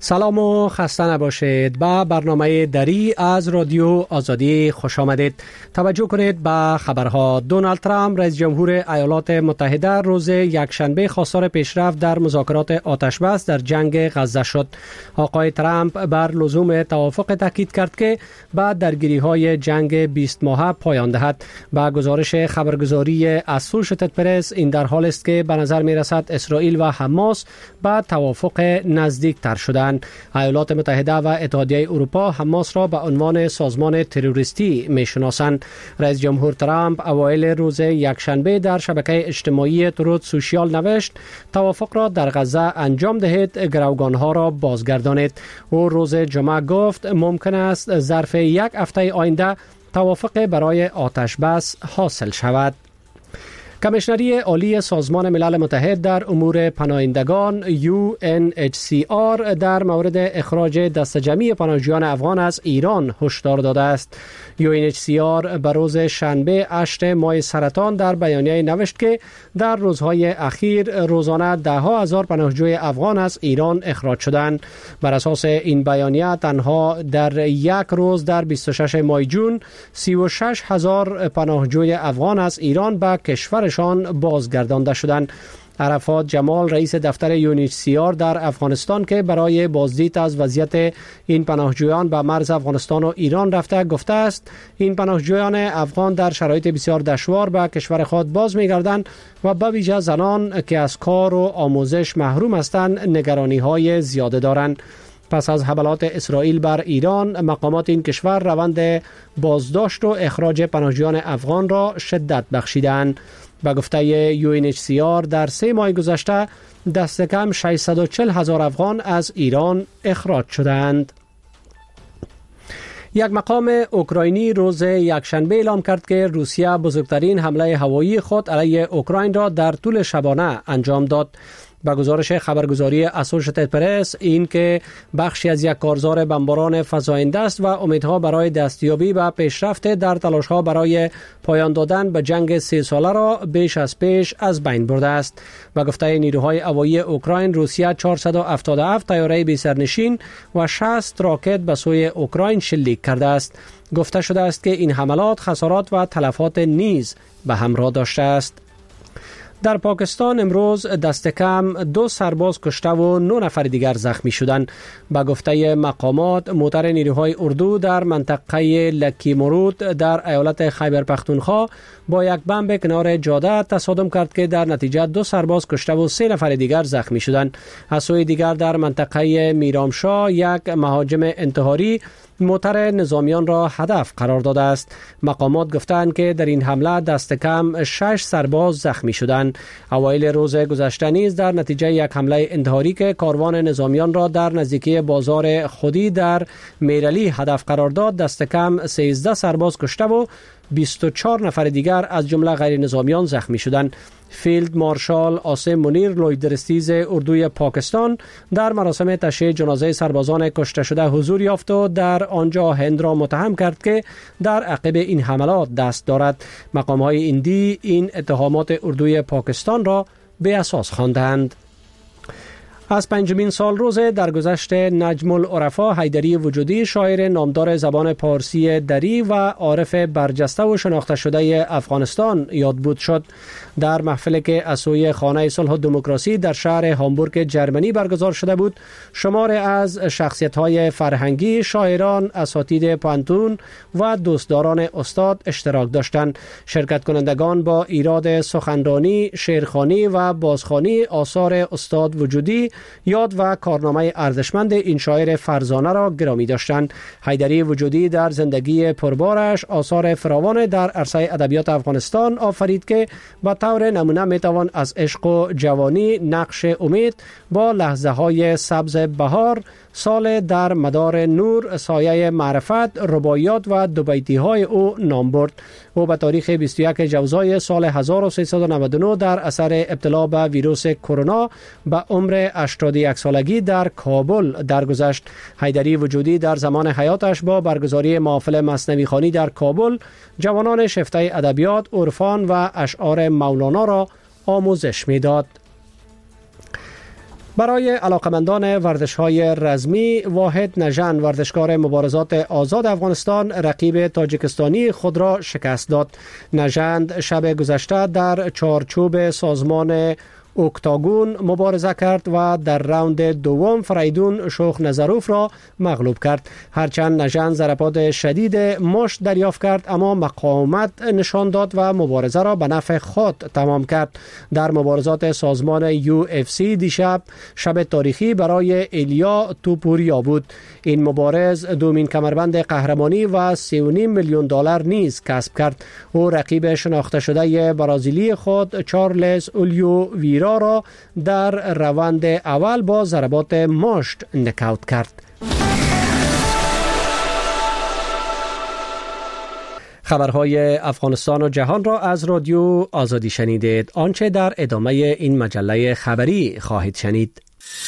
سلام و خسته نباشید. به برنامه دری از رادیو آزادی خوش آمدید. توجه کنید به خبرها. دونالد ترامپ رئیس جمهور ایالات متحده روز یکشنبه خواستار پیشرفت در مذاکرات آتشبس در جنگ غزه شد. آقای ترامپ بر لزوم توافق تاکید کرد که بعد درگیری‌های جنگ 20 ماهه پایان دهد. با گزارش خبرگزاری اسوشیتد پرس این در حال است که به نظر می‌رسد اسرائیل و حماس به توافق نزدیک تر شدند. ایالات متحده و اتحادیه اروپا حماس را به عنوان سازمان تروریستی می‌شناسند. رئیس جمهور ترامپ اوایل روز یکشنبه در شبکه اجتماعی تروت سوشیال نوشت توافق را در غزه انجام دهید، گروگانها را بازگردانید. او روز جمعه گفت ممکن است ظرف یک هفته آینده توافق برای آتش بس حاصل شود. کمیشنری عالی سازمان ملل متحد در امور پناهندگان UNHCR در مورد اخراج دست جمعی پناهجویان افغان از ایران هشدار داده است. UNHCR به روز شنبه 8 ماه سرطان در بیانیه نوشت که در روزهای اخیر روزانه ده ها هزار پناهجوی افغان از ایران اخراج شدند. بر اساس این بیانیه تنها در یک روز در 26 ماه جون 36 هزار پناهجوی افغان از ایران به کشورشان بازگردانده شدند. عرفات جمال رئیس دفتر UNHCR در افغانستان که برای بازدید از وضعیت این پناهجویان به مرز افغانستان و ایران رفته گفته است این پناهجویان افغان در شرایط بسیار دشوار به کشور خود باز می‌گردند و به ویژه زنان که از کار و آموزش محروم هستند نگرانی‌های زیاده دارند. پس از حملات اسرائیل بر ایران مقامات این کشور روند بازداشت و اخراج پناهجویان افغان را شدت بخشیدند. به گفته UNHCR در 3 ماه گذشته دست کم 640 هزار افغان از ایران اخراج شدند. یک مقام اوکراینی روز یکشنبه اعلام کرد که روسیه بزرگترین حمله هوایی خود علیه اوکراین را در طول شبانه انجام داد. با گزارش خبرگزاری اسوشیتد پرس این که بخشی از یک کارزار بمباران فزاینده است و امیدها برای دستیابی به پیشرفت در تلاش‌ها برای پایان دادن به جنگ 3 ساله را بیش از پیش از بین برده است. و گفته نیروهای هوایی اوکراین روسیه 477 طیاره بی سرنشین و 60 راکت به سوی اوکراین شلیک کرده است. گفته شده است که این حملات خسارات و تلفات نیز به همراه داشته است. در پاکستان امروز دست کم 2 سرباز کشته و 9 نفر دیگر زخمی شدند. به گفته مقامات موتر نیروهای اردو در منطقه لکی مرود در ایالت خیبر پختونخوا با یک بمب کنار جاده تصادم کرد که در نتیجه 2 سرباز کشته و 3 نفر دیگر زخمی شدند. از سوی دیگر در منطقه میرامشاه یک مهاجم انتحاری موتر نظامیان را هدف قرار داده است. مقامات گفتند که در این حمله دست کم 6 سرباز زخمی شدند. اوایل روز گذشته نیز در نتیجه یک حمله انتحاری که کاروان نظامیان را در نزدیکی بازار خودی در میرلی هدف قرار داد دست کم 13 سرباز کشته و 24 نفر دیگر از جمله غیر نظامیان زخمی شدند. فیلد مارشال عاصم منیر لویدرستیز اردوی پاکستان در مراسم تشییع جنازه سربازان کشته شده حضور یافت و در آنجا هند را متهم کرد که در عقب این حملات دست دارد. مقام‌های هندی این اتهامات اردوی پاکستان را به اساس خواندند. از 5مین سال روز درگذشت نجم العرفا حیدری وجودی شاعر نامدار زبان پارسی دری و عارف برجسته و شناخته شده افغانستان یادبود شد. در محفلی که از سوی خانه صلح و دموکراسی در شهر هامبورگ جرمنی برگزار شده بود شمار از شخصیت‌های فرهنگی، شاعران، اساتید پانتون و دوستداران استاد اشتراک داشتند. شرکت کنندگان با ایراد سخنرانی، شعرخوانی و بازخوانی آثار استاد وجودی یاد و کارنامه ارزشمند این شاعر فرزانه را گرامی داشتند. حیدری وجودی در زندگی پربارش آثار فراوان در عرصه ادبیات افغانستان آفرید که به طور نمونه میتوان از عشق و جوانی، نقش امید، با لحظه های سبز بهار، سال در مدار نور، سایه معرفت، رباعیات و دوبیتی های او نام برد. او به تاریخ 21 جوزای سال 1399 در اثر ابتلا به ویروس کرونا به عمر 81 سالگی در کابل درگذشت. حیدری وجودی در زمان حیاتش با برگزاری محافل مثنوی خوانی در کابل جوانان شیفته ادبیات، عرفان و اشعار مولانا را آموزش میداد. برای علاقمندان ورزش‌های رزمی، واحد نژند ورزشکار مبارزات آزاد افغانستان رقیب تاجیکستانی خود را شکست داد. نژند شب گذشته در چارچوب سازمان اکتاگون مبارزه کرد و در راوند دوم فریدون شوخ نظروف را مغلوب کرد. هرچند نژند ضربات شدید مشت دریافت کرد اما مقاومت نشان داد و مبارزه را به نفع خود تمام کرد. در مبارزات سازمان UFC دیشب شب تاریخی برای ایلیا توپوریا بود. این مبارز دومین کمربند قهرمانی و 3.5 میلیون دلار نیز کسب کرد. او رقیب شناخته شده برازیلی خود چارلز اولیو ویرا را در روند اول با ضربات مشت نکاوت کرد. خبرهای افغانستان و جهان را از رادیو آزادی شنیدید. آنچه در ادامه این مجله خبری خواهید شنید.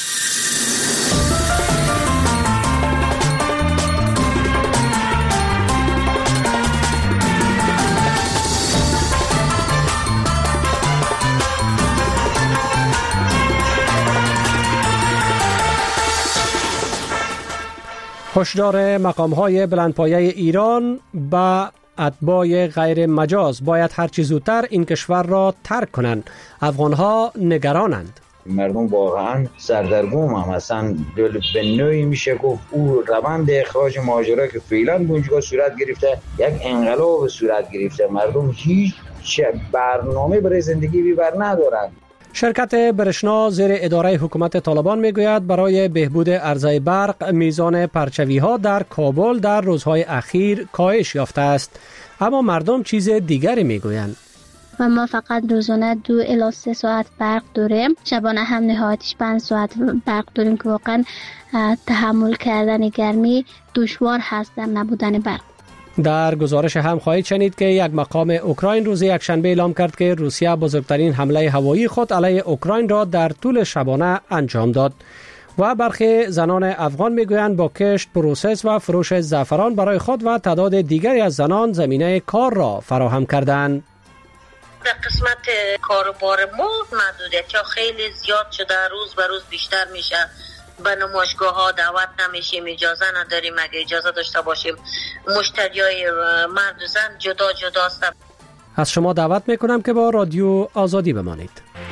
هشدار مقام‌های بلندپایه ایران به اتباع غیر مجاز باید هرچی زودتر این کشور را ترک کنند. افغان‌ها نگرانند. مردم واقعا سردرگم هم هستن. به نوعی میشه گفت او روند اخراج مهاجرا که فعلا اونجا صورت گرفته یک انقلاب صورت گرفته. مردم هیچ برنامه برای زندگی بر ندارند. شرکت برشنا زیر اداره حکومت طالبان میگوید برای بهبود عرضه برق میزان پرچوی ها در کابل در روزهای اخیر کاهش یافته است، اما مردم چیز دیگری میگویند. و ما فقط روزانه 2 الی 3 ساعت برق داریم، شبانه هم نهایتش 5 ساعت برق داریم که واقعا تحمل کردن گرمی دشوار هست در نبودن برق. در گزارش هم خواهید شنید که یک مقام اوکراین روز یکشنبه اعلام کرد که روسیه بزرگترین حمله هوایی خود علیه اوکراین را در طول شبانه انجام داد. و برخی زنان افغان میگویند با کشت، پروسس و فروش زعفران برای خود و تعداد دیگری از زنان زمینه کار را فراهم کردند. در قسمت کاروبار ما محدودیت خیلی زیاد شده، روز به روز بیشتر میشه. به نمایشگاه ها دعوت نمیشیم، اجازه نداریم. اگه اجازه داشته باشیم مشتریای مرد و زن جدا جدا است. از شما دعوت میکنم که با رادیو آزادی بمانید.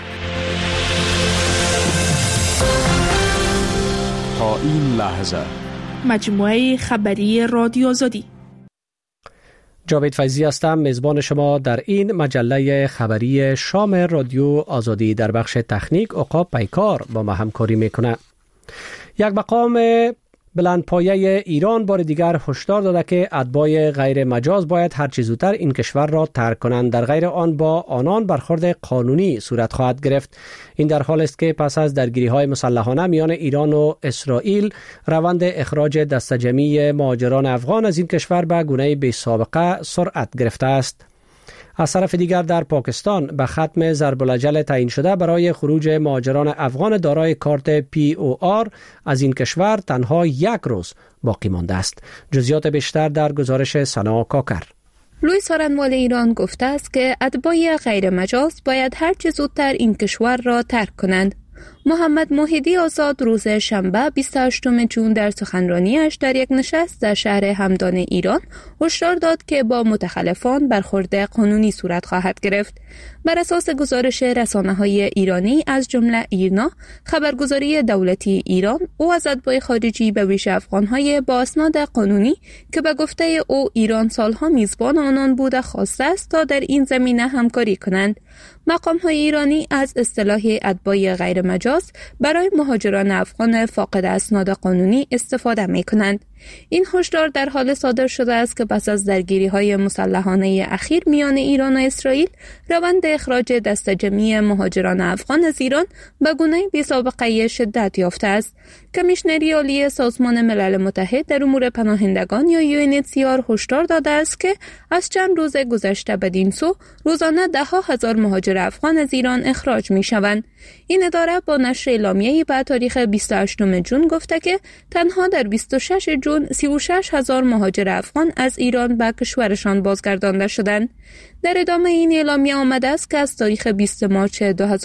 تا این لحظه مجموعه خبری رادیو آزادی. جاوید فیضی هستم، میزبان شما در این مجله خبری شام رادیو آزادی. در بخش تکنیک عقاب پیکار با ما همکاری میکنه. یک مقام بلندپایه ایران بار دیگر هشدار داده که اتباع غیر مجاز باید هر چه زودتر این کشور را ترک کنند، در غیر آن با آنان برخورد قانونی صورت خواهد گرفت. این در حال است که پس از درگیری‌های مسلحانه میان ایران و اسرائیل روند اخراج دسته‌جمعی مهاجران افغان از این کشور به گونه بی سابقه سرعت گرفته است. از طرف دیگر در پاکستان به ختم ضرب الاجل تعیین شده برای خروج مهاجران افغان دارای کارت POR از این کشور تنها 1 روز باقی مانده است. جزئیات بیشتر در گزارش سنا کاکر. لوی سارنوال ایران گفته است که اتباع غیر مجاز باید هر چه زودتر این کشور را ترک کنند. محمد موحدی آزاد روز شنبه 28 جون در سخنرانیش در یک نشست در شهر همدان ایران هشدار داد که با متخلفان برخورد قانونی صورت خواهد گرفت. بر اساس گزارش رسانه‌های ایرانی از جمله ایرنا، خبرگزاری دولتی ایران، او از اتباع خارجی به ویژه افغان‌های با اسناد قانونی که به گفته او ایران سالها میزبان آنان بوده خواسته است تا در این زمینه همکاری کنند. مقام‌های ایرانی از اصطلاح اتباع غیر مجاز برای مهاجران افغان فاقد اسناد قانونی استفاده می‌کنند. این هشدار در حال صادر شده است که پس از درگیری‌های مسلحانه اخیر میان ایران و اسرائیل روند اخراج دسته‌جمعی مهاجران افغان از ایران به گونه بی‌سابقه شدت یافته است. کمیشنری عالی سازمان ملل متحد در امور پناهندگان یا UNHCR هشدار داده است که از چند روز گذشته بدین سو روزانه ده‌ها هزار مهاجر افغان از ایران اخراج می‌شوند. این اداره با نشر اعلامیه‌ای به تاریخ 28 جون گفته که تنها در 26 جون 36,000 مهاجر افغان از ایران به کشورشان بازگردانده شدند. در ادامه این اعلامیه آمده است که از تاریخ 20 مارس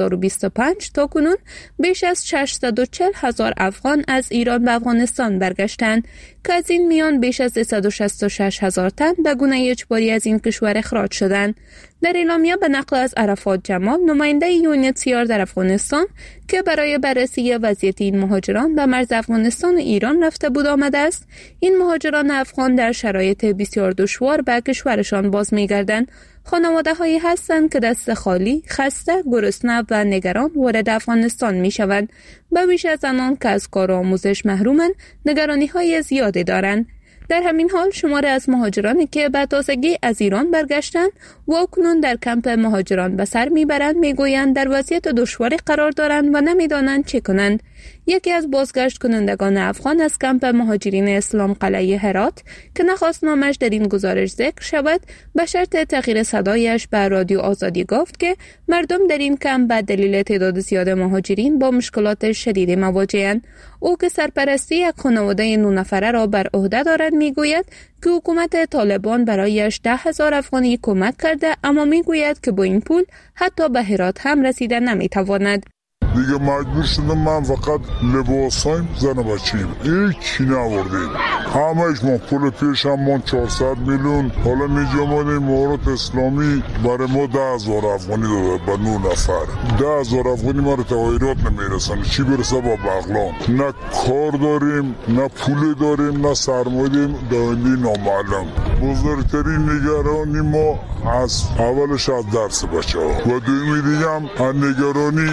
2025 تا کنون بیش از 640,000 افغان از ایران به افغانستان برگشتند که از این میان بیش از 166,000 تن به گونه اجباری از این کشور اخراج شدند. در اعلامیه به نقل از عرفات جمال، نماینده UNHCR در افغانستان که برای بررسی وضعیت این مهاجران به مرز افغانستان و ایران رفته بود آمده است، این مهاجران افغان در شرایط بسیار دشوار به کشورشان باز می‌گردند. خانواده هایی هستند که دست خالی، خسته، گرسنه و نگران وارد افغانستان می شوند. به ویژه از آنان که از کار و آموزش محرومند، نگرانی های زیادی دارند. در همین حال شماری از مهاجرانی که به تازگی از ایران برگشتند و اکنون در کمپ مهاجران به سر میبرند میگویند در وضعیت دشواری قرار دارند و نمیدانند چه کنند. یکی از بازگشت کنندگان افغان از کمپ مهاجرین اسلام قلعه هرات که نخواست نامش در این گزارش ذکر شود، به شرط تغییر صدایش به رادیو آزادی گفت که مردم در این کمپ به دلیل تعداد زیاد مهاجرین با مشکلات شدید مواجه‌اند. او که سرپرستی یک خانواده 9 نفره را بر عهده دارد میگوید که حکومت طالبان برایش 10,000 افغانی کمک کرده، اما میگوید که با این پول حتی به هرات هم رسیده نمیتواند. دیگه مجبور شدم من فقط لباسایم زن و بچه‌ایم هیچی نوردیم، همهش ما پول پیشمون 400 میلیون. حالا میجا ماده امارات اسلامی برای ما 10,000 افغانی داده به 9 نفر. 10,000 افغانی ما رو تغییرات نمیرسن، چی برسه با بغلان. نه کار داریم، نه پول داریم، نه سرمایه داریم، دایندی نامعلم. بزرگترین نگرانی ما از اولش از درس بچه ها و دومی دیگه هم نگرانی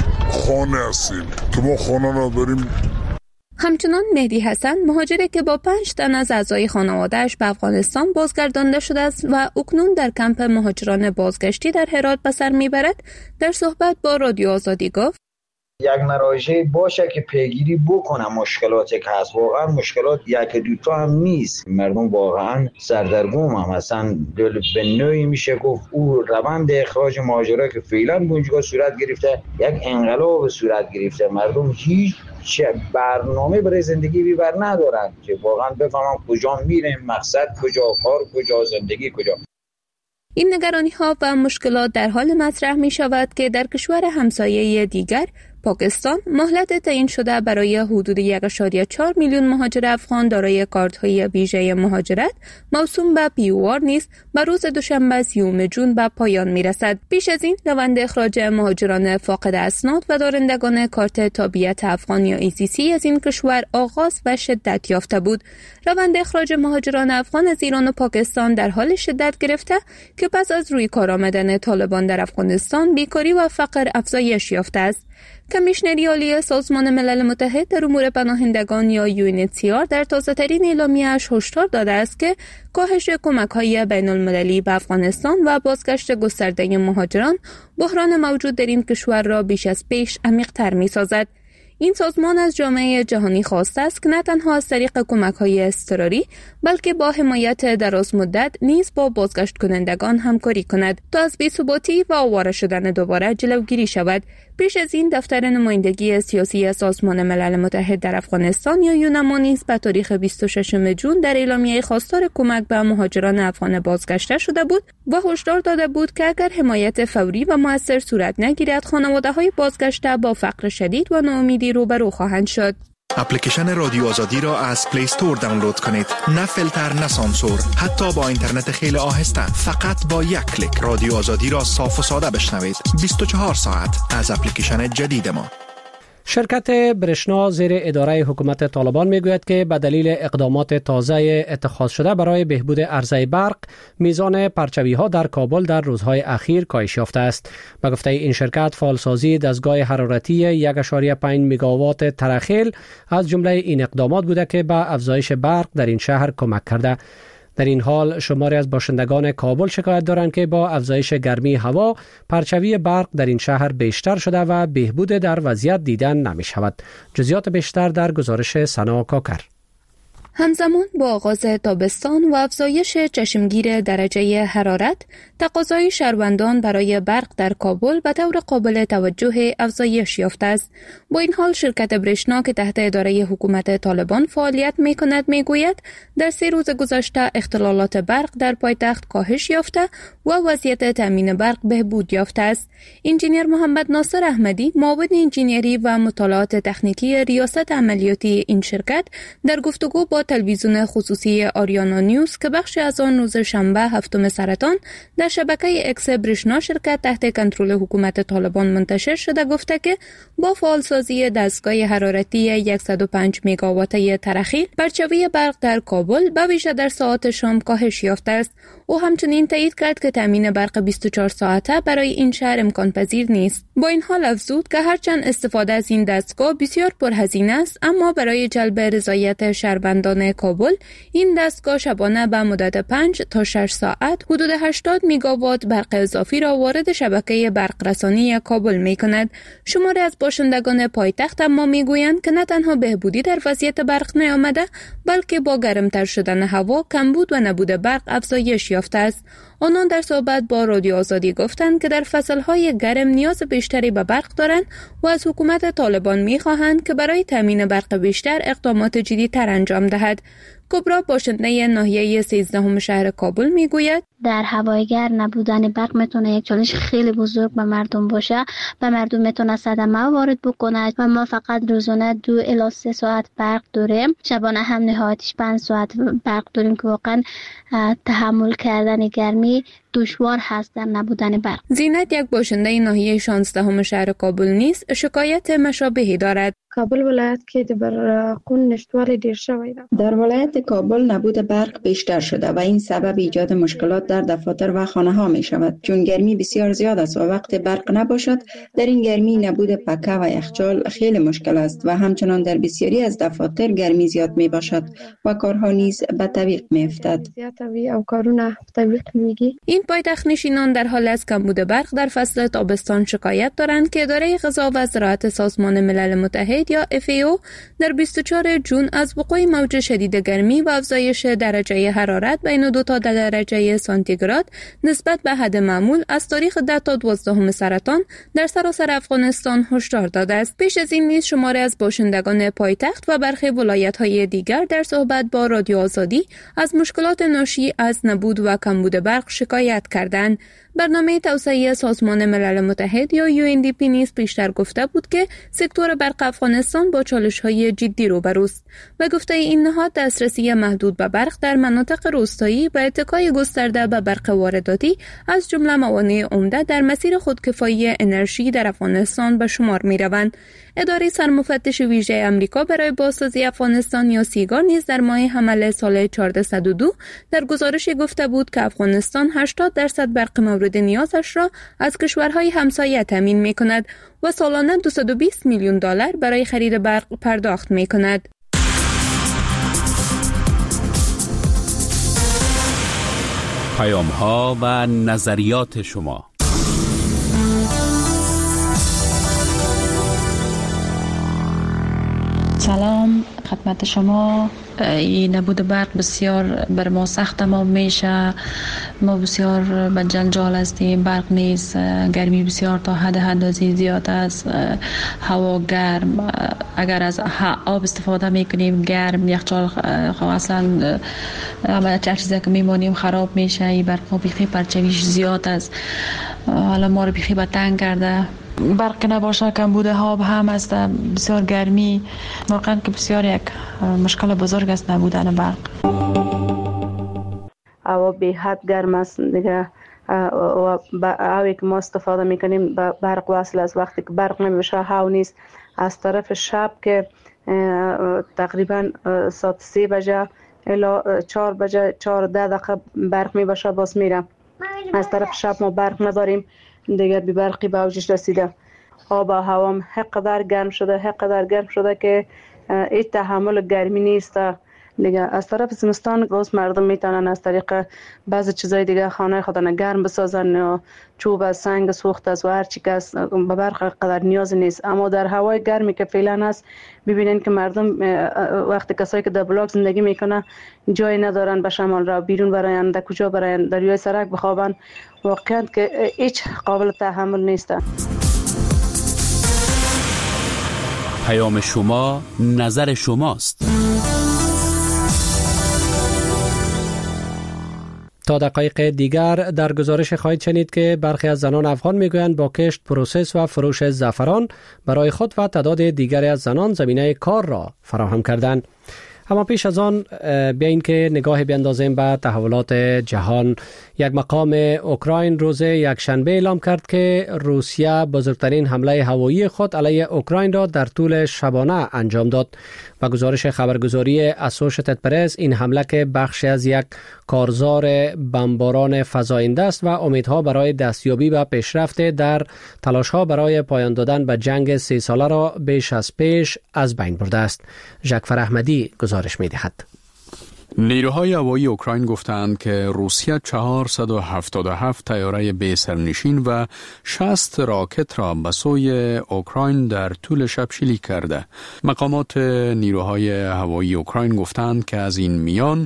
خانه هستیم که ما خانه نداریم. همچنان مهدی حسن، مهاجری که با 5 تن از اعضای خانواده‌اش به افغانستان بازگردانده شده است و اکنون در کمپ مهاجران بازگشتی در هرات به سر میبرد، در صحبت با رادیو آزادی گفت یک مراجعه باشه که پیگیری بکنه مشکلاتی که هست. واقعا مشکلات یک دوتا هم نیست، مردم واقعا سردرگم هم هستن. به نوعی میشه گفت او روند اخراج مهاجرا که فعلا اونجا صورت گرفته یک انقلاب صورت گرفته. مردم هیچ برنامه برای زندگی بر ندارن که واقعا بفهمن کجا میرن، مقصد کجا، کار کجا، زندگی کجا. این نگرانی‌ها و مشکلات در حال مطرح می شود که در کشور همسایه دیگر پاکستان مهلت تعیین شده برای حدود 1.4 میلیون مهاجر افغان دارای کارت‌های ویژه مهاجرت موسوم به پیوار نیز به روز دوشنبه 30 جون به پایان می‌رسد. پیش از این روند اخراج مهاجران فاقد اسناد و دارندگان کارت تابعیت افغان یا ECC از این کشور آغاز و شدت یافته بود. روند اخراج مهاجران افغان از ایران و پاکستان در حال شدت گرفته که پس از روی کار آمدن طالبان در افغانستان بیکاری و فقر افزایش یافته است. کمیشنری عالی سازمان ملل متحد در امور پناهندگان یا UNHCR در تازه‌ترین اعلامیه‌اش هشدار داده است که کاهش کمک‌های بین‌المللی به افغانستان و بازگشت گسترده مهاجران بحران موجود در این کشور را بیش از پیش عمیق‌تر می‌سازد. این سازمان از جامعه جهانی خواسته است که نه تنها از طریق کمک‌های اضطراری بلکه با حمایت دراز مدت نیز با بازگشت کنندگان همکاری کند تا از بی‌ثباتی و آواره شدن دوباره جلوگیری شود. پیش از این دفتر نمایندگی سیاسی سازمان ملل متحد در افغانستان یا یونما نیز به تاریخ 26 جون در اعلامیه خواستار کمک به مهاجران افغان بازگشته شده بود و هشدار داده بود که اگر حمایت فوری و مؤثر صورت نگیرد خانواده‌های بازگشته با فقر شدید و ناامیدی روبرو خواهند شد. اپلیکیشن رادیو آزادی را از پلی استور دانلود کنید. نه فیلتر، نه سانسور، حتی با اینترنت خیلی آهسته. فقط با یک کلیک رادیو آزادی را صاف و ساده بشنوید. 24 ساعت از اپلیکیشن جدید ما. شرکت برشنا زیر اداره حکومت طالبان میگوید که به دلیل اقدامات تازه اتخاذ شده برای بهبود عرضه برق، میزان پرچوی ها در کابل در روزهای اخیر کاهش یافته است. به گفته این شرکت، فعالسازی دستگاه حرارتی 1.5 مگاوات ترخیل از جمله این اقدامات بوده که به افزایش برق در این شهر کمک کرده. در این حال شماری از باشندگان کابل شکایت دارند که با افزایش گرمی هوا پرچوی برق در این شهر بیشتر شده و بهبود در وضعیت دیدن نمی شود. جزئیات بیشتر در گزارش سنا کاکر. همزمان با آغاز تابستان و افزایش چشمگیر درجه حرارت، تقاضای شهروندان برای برق در کابل به طور قابل توجه افزایش یافته است. با این حال شرکت برشنا که تحت اداره حکومت طالبان فعالیت می‌کند میگوید در 3 روز گذشته اختلالات برق در پایتخت کاهش یافته و وضعیت تامین برق بهبود یافته است. انجینیر محمد ناصر احمدی، معاون انجینیری و مطالعات تکنیکی ریاست عملیاتی این شرکت، در گفتگو با تلویزیون خصوصی آریانا نیوز که بخشی از آن روز شنبه 7 سرطان در شبکه اکس برشنا شرکت تحت کنترل حکومت طالبان منتشر شده گفته که با فعالسازی دستگاه حرارتی 105 مگاواتی ترخیل، برچوی برق در کابل به ویژه در ساعات شام کاهش یافته است. او همچنین تایید کرد که تامین برق 24 ساعته برای این شهر امکان پذیر نیست. با این حال افزود که هرچند استفاده از این دستگاه بسیار پرهزینه است، اما برای جلب رضایت شهروندان کابل این دستگاه شبانه به مدت 5 تا 6 ساعت حدود 80 مگاوات برق اضافی را وارد شبکه برق رسانی کابل می‌کند. شماری از باشندگان پایتخت اما میگویند که نه تنها بهبودی در وضعیت برق نیامده، بلکه با گرمتر شدن هوا کمبود و نبود برق افزایش یافته است. آنان در صحبت با رادیو آزادی گفتند که در فصلهای گرم نیاز بیشتری به برق دارند و از حکومت طالبان می‌خواهند که برای تامین برق بیشتر اقدامات جدی‌تر انجام دهد. کبرا باشنده ناحیه 13 شهر کابل میگوید در هوای گرم نبودن برق میتونه یک چالش خیلی بزرگ به مردم باشه. به مردم میتونه صدمه وارد بکنه و ما فقط روزانه 2 الی 3 ساعت برق داریم. شبانه هم نهایتش 5 ساعت برق داریم که واقعا تحمل کردن گرمی دشوار هست در نبودن برق. زینت، یک باشنده ناحیه 16 شهر کابل نیز شکایت مشابهی دارد. کابل ولایت که بر قون نشتوال دیر شوی در ولایت کابل نبود برق بیشتر شده و این سبب ایجاد مشکلات در دفاتر و خانه ها می شود، چون گرمی بسیار زیاد است و وقت برق نباشد در این گرمی نبود پکه و یخچال خیلی مشکل است و همچنان در بسیاری از دفاتر گرمی زیاد می باشد و کارها نیز به تعویق می افتد. این پایتخت نشینان در حال از کمبود برق در فصل تابستان شکایت دارند که اداره غذا و زراعت سازمان ملل متحد یا FAO در 24 جون از وقوع موج شدید گرمی و افزایش درجه حرارت بین 2 تا درجه سانتیگراد نسبت به حد معمول از تاریخ 10 تا 12 سرطان در سراسر افغانستان هشدار داده است. پیش از این نیز شماری از باشندگان پایتخت و برخی ولایت‌های دیگر در صحبت با رادیو آزادی از مشکلات ناشی از نبود و کمبود برق شکایت کردند. برنامه توسعه سازمان ملل متحد یا UNDP نیز پیشتر گفته بود که سکتور برق افغانستان با چالش‌های جدی روبروست و گفته این نهاد دسترسی محدود به برق در مناطق روستایی و اتکای گسترده به برق وارداتی از جمله موانع عمده در مسیر خودکفایی انرژی در افغانستان به شمار می‌روند. اداره سرمفتش ویژه آمریکا برای بازسازی افغانستان یا سیگار نیز در ماه حمل سال 1402 در گزارشی گفته بود که افغانستان 80% برق مورد نیازش را از کشورهای همسایه تامین می‌کند و سالانه $220 میلیون برای خرید برق پرداخت می‌کند. پیام‌ها و نظریات شما. سلام خدمت شما. این نبود برق بسیار بر ما سخت تمام میشه. ما بسیار به جنجال هستیم. برق نیست، گرمی بسیار تا حد اندازه زیاد است، هوا گرم، اگر از آب استفاده میکنیم گرم، یخچال اصلا همه چیزی که میمونیم خراب میشه. این برق بیخی پرچویش زیاد است، حالا ما رو بیخی به تنگ کرده. برق نباشه کمبود آب هم است، بسیار گرمی، واقعا که بسیار یک مشکل بزرگ است نبودن برق. هوا به حد گرم است دیگه و هوایی که ما استفاده میکنیم به برق وصل است. وقتی که برق نمیشه هوا نیست. از طرف شب که تقریبا ساعت 3 بجه الا 4 بجه 4 دقیقه برق میباشه باز میره. از طرف شب ما برق نداریم دیگه، بی برقی به اوجش رسیده. آب و هوام حقدر گرم شده که این تحمل گرمی نیست. دیگه از طرف زمستان گوز مردم میتونن از طریق بعضی چیزای دیگه خانه خودن گرم بسازن و چوب از سنگ سوخت از و هر چی که به برق قدر نیاز نیست. اما در هوای گرمی که فعلا هست ببینین که مردم وقتی کسایی که در بلاک زندگی میکنه جای ندارن به شمال را بیرون براین، در کجا براین، در روی سرک بخوابن، واقعا که هیچ قابل تحمل نیست. پیام شما نظر شماست. تا دقایق دیگر در گزارش خواهید شنید که برخی از زنان افغان میگویند با کشت، پروسس و فروش زعفران برای خود و تعداد دیگری از زنان زمینه کار را فراهم کردند. اما پیش از آن بیاین که نگاه بیاندازیم به تحولات جهان. یک مقام اوکراین روز یکشنبه اعلام کرد که روسیه بزرگترین حمله هوایی خود علیه اوکراین را در طول شبانه انجام داد. و گزارش خبرگزاری اسوشیتد پرس این حمله که بخشی از یک کارزار بمباران فزاینده است و امیدها برای دستیابی به پیشرفت در تلاش‌ها برای پایان دادن به جنگ 3 ساله را بیش از پیش از بین برده است. جعفر احمدی گزارش می‌دهد. نیروهای هوایی اوکراین گفتند که روسیه 477 طیاره بی سرنشین و 60 راکت را به سوی اوکراین در طول شب شلیک کرده. مقامات نیروهای هوایی اوکراین گفتند که از این میان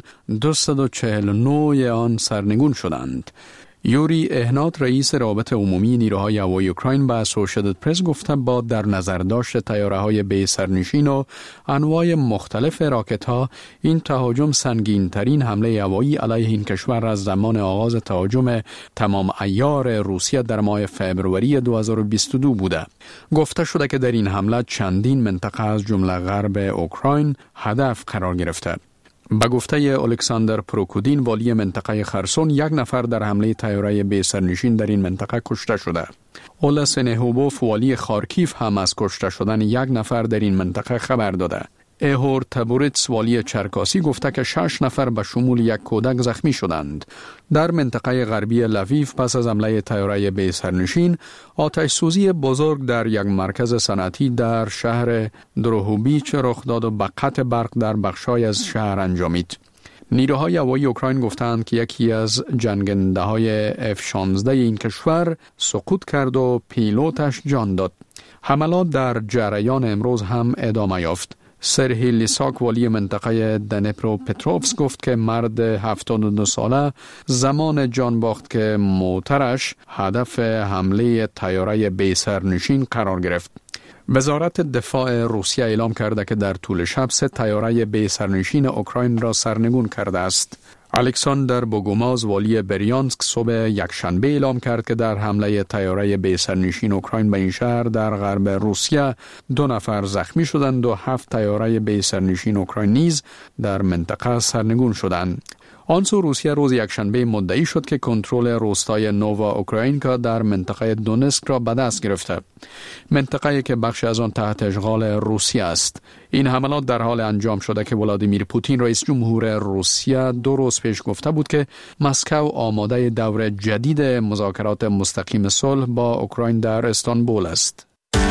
249 آن سرنگون شدند. یوری اهنات رئیس رابطه عمومی نیروهای هوایی اوکراین به اسوشیتد پرس گفته با در نظر داشت طیاره‌های بی سرنشین و انواع مختلف راکت‌ها این تهاجم سنگین‌ترین حمله هوایی علیه این کشور از زمان آغاز تهاجم تمام عیار روسیه در ماه فوریه 2022 بوده. گفته شده که در این حمله چندین منطقه از جمله غرب اوکراین هدف قرار گرفته. به گفته الکساندر پروکودین والی منطقه خرسون، 1 نفر در حمله طیاره بی سرنشین در این منطقه کشته شده. اولس نهوبوف والی خارکیف هم از کشته شدن 1 نفر در این منطقه خبر داده. ایهور تبوریتس والی چرکاسی گفته که 6 نفر به شمول 1 کودک زخمی شدند. در منطقه غربی لویو پس از حمله طیاره بی سرنشین، آتش سوزی بزرگ در یک مرکز صنعتی در شهر دروهوبیچ رخ داد و به قطع برق در بخشای از شهر انجامید. نیروهای هوایی اوکراین گفتند که یکی از جنگنده‌های F-16 این کشور سقوط کرد و پیلوتش جان داد. حملات در جریان امروز هم ادامه یافت. سرهی لیساک والی منطقه دنپرو پتروفسک گفت که مرد 72 ساله زمان جان باخت که موترش هدف حمله طیاره بی سرنشین قرار گرفت. وزارت دفاع روسیه اعلام کرده که در طول شب 3 طیاره بی سرنشین اوکراین را سرنگون کرده است. الکساندر بوگوماز والی بریانسک صبح یکشنبه اعلام کرد که در حمله طیاره بی سرنشین اوکراین به این شهر در غرب روسیه 2 نفر زخمی شدند و 7 طیاره بی سرنشین اوکراین نیز در منطقه سرنگون شدند. آنسو روسیه روز یکشنبه مدعی شد که کنترل روستای نووا اوکراینکا در منطقه دونسک را به دست گرفته. منطقه‌ای که بخش از آن تحت اشغال روسیه است. این حملات در حال انجام شده که ولادیمیر پوتین رئیس جمهور روسیه 2 روز پیش گفته بود که مسکو آماده دور جدید مذاکرات مستقیم صلح با اوکراین در استانبول است.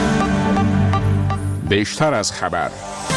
بیشتر از خبر.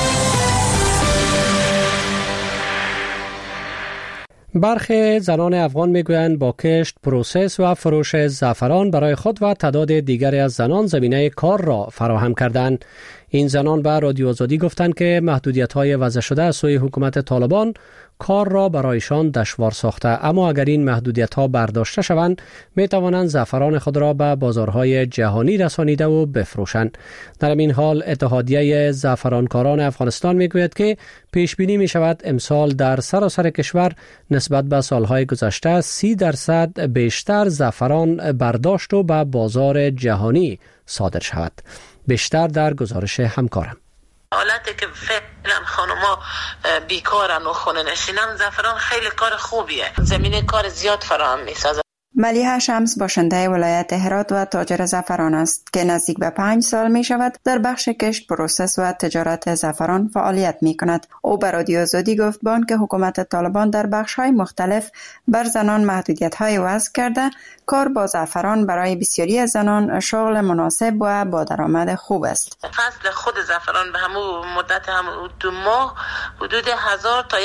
برخی زنان افغان میگویند با کشت، پروسس و فروش زعفران برای خود و تعداد دیگری از زنان زمینه کار را فراهم کردند. این زنان به رادیو آزادی گفتند که محدودیت‌های وضع شده از سوی حکومت طالبان کار را برایشان دشوار ساخته، اما اگر این محدودیت‌ها برداشته شوند می توانند زعفران خود را به بازارهای جهانی رسانیده و بفروشند. در این حال اتحادیه زعفرانکاران افغانستان میگوید که پیش بینی می شود امسال در سراسر کشور نسبت به سالهای گذشته 30% بیشتر زعفران برداشت و به بازار جهانی صادر شود. بیشتر در گزارش همکارم. حالتی که فعلا خانوما بیکارن و خونه نشینن، زعفران خیلی کار خوبیه، زمینه کار زیاد فراهم میسازه. ملیحه شمس باشنده ولایت هرات و تاجر زعفران است که نزدیک به 5 سال می شود در بخش کشت، پروسس و تجارت زعفران فعالیت می کند. او به رادیو آزادی گفت با آنکه حکومت طالبان در بخش های مختلف بر زنان محدودیت های وضع کرده، کار با زعفران برای بسیاری از زنان شغل مناسب و با درآمد خوب است. فصل خود زعفران به همون مدت هم 2 ماه حدود 1000 تا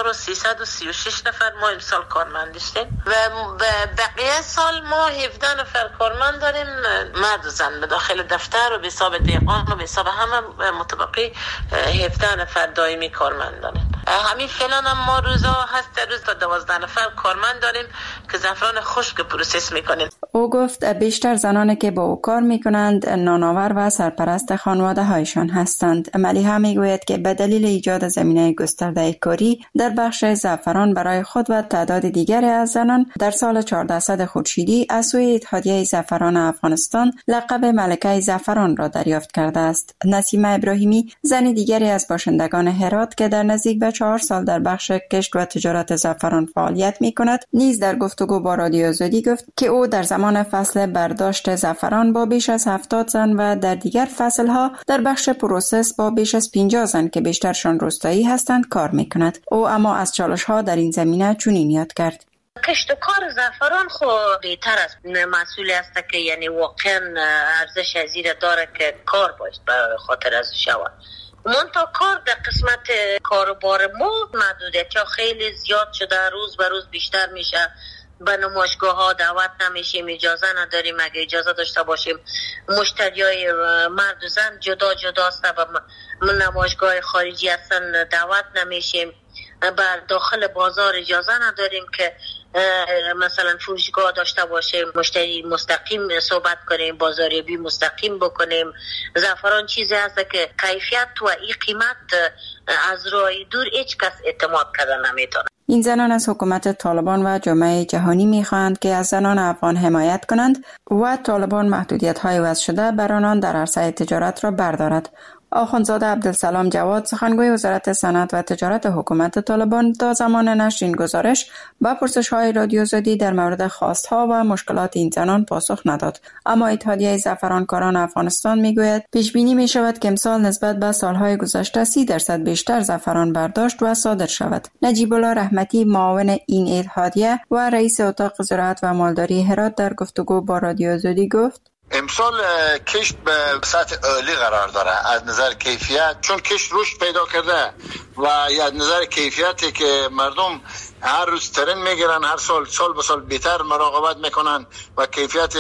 1336 نفر ما امسال کارمند داشتیم و بقیه سال ما 17 نفر کارمند داریم، مرد و زن، به داخل دفتر و به حساب دیقان و به حساب همه مطابقی 17 نفر دائمی کارمند داریم. همین فعلا هم ما روزا هست روز تا 12 نفر کارمند داریم که زعفران خشک پروسس میکنیم. او گفت بیشتر زنانی که با او کار میکنند نانآور و سرپرست خانواده هایشان هستند. ملیحه میگوید که به دلیل ایجاد زمینه گسترده کاری در بخش زعفران برای خود و تعداد دیگری از زنان در سال 1400 خورشیدی از سوی اتحادیه زعفران افغانستان لقب ملکه زعفران را دریافت کرده است. نسیمه ابراهیمی، زن دیگری از باشندگان هرات که در نزدیک به 4 سال در بخش کشت و تجارت زعفران فعالیت می‌کند، نیز در گفتگو با رادیو آزادی گفت که او در زمان فصل برداشت زعفران با بیش از 70 زن و در دیگر فصل‌ها در بخش پروسس با بیش از 50 زن که بیشترشان روستایی هستند کار می‌کند. او اما از چالش‌ها در این زمینه چنین یاد کرد: کشت و کار زعفران خو بهتر است، مسئولی است که یعنی واقعا ارزش ازیر داره که کار باید برای خاطر از شود. منتها کار در قسمت کاروبار ما محدودیت ها خیلی زیاد شده، روز به روز بیشتر میشه. به نمایشگاه ها دعوت نمیشیم، اجازه نداریم. اگه اجازه داشته باشیم مشتریای مرد و زن جدا جدا است و نمایشگاه خارجی هستن دعوت نمیشیم. بر داخل بازار اجازه نداریم که مثلا فروشگاه داشته باشیم، مشتری مستقیم صحبت کنیم، بازاریابی مستقیم بکنیم. زعفران چیزی هست که کیفیت و این قیمت از راه دور هیچ کس اعتماد کردن نمیتونه. این زنان از حکومت طالبان و جامعه جهانی می‌خواهند که از زنان افغان حمایت کنند و طالبان محدودیت‌های وضع شده بر آنان در عرصه تجارت را بردارد. آخوندزاده عبدالسلام جواد، سخنگوی وزارت صنعت و تجارت حکومت طالبان، تا زمان نشر این گزارش با پرسش‌های رادیو آزادی در مورد خواست‌ها و مشکلات این زنان پاسخ نداد. اما اتحادیه زعفرانکاران افغانستان می‌گوید پیش‌بینی می‌شود که امسال نسبت به سال‌های گذشته 30% بیشتر زعفران برداشت و صادر شود. نجیب الله رحمتی، معاون این اتحادیه و رئیس اتاق زراعت و مالداری هرات، در گفتگو با رادیو آزادی گفت: امسال کشت به سطح عالی قرار داره از نظر کیفیت، چون کشت رشد پیدا کرده و از نظر کیفیتی که مردم هر روز ترین میگیرن، هر سال به سال بهتر مراقبت میکنن و کیفیت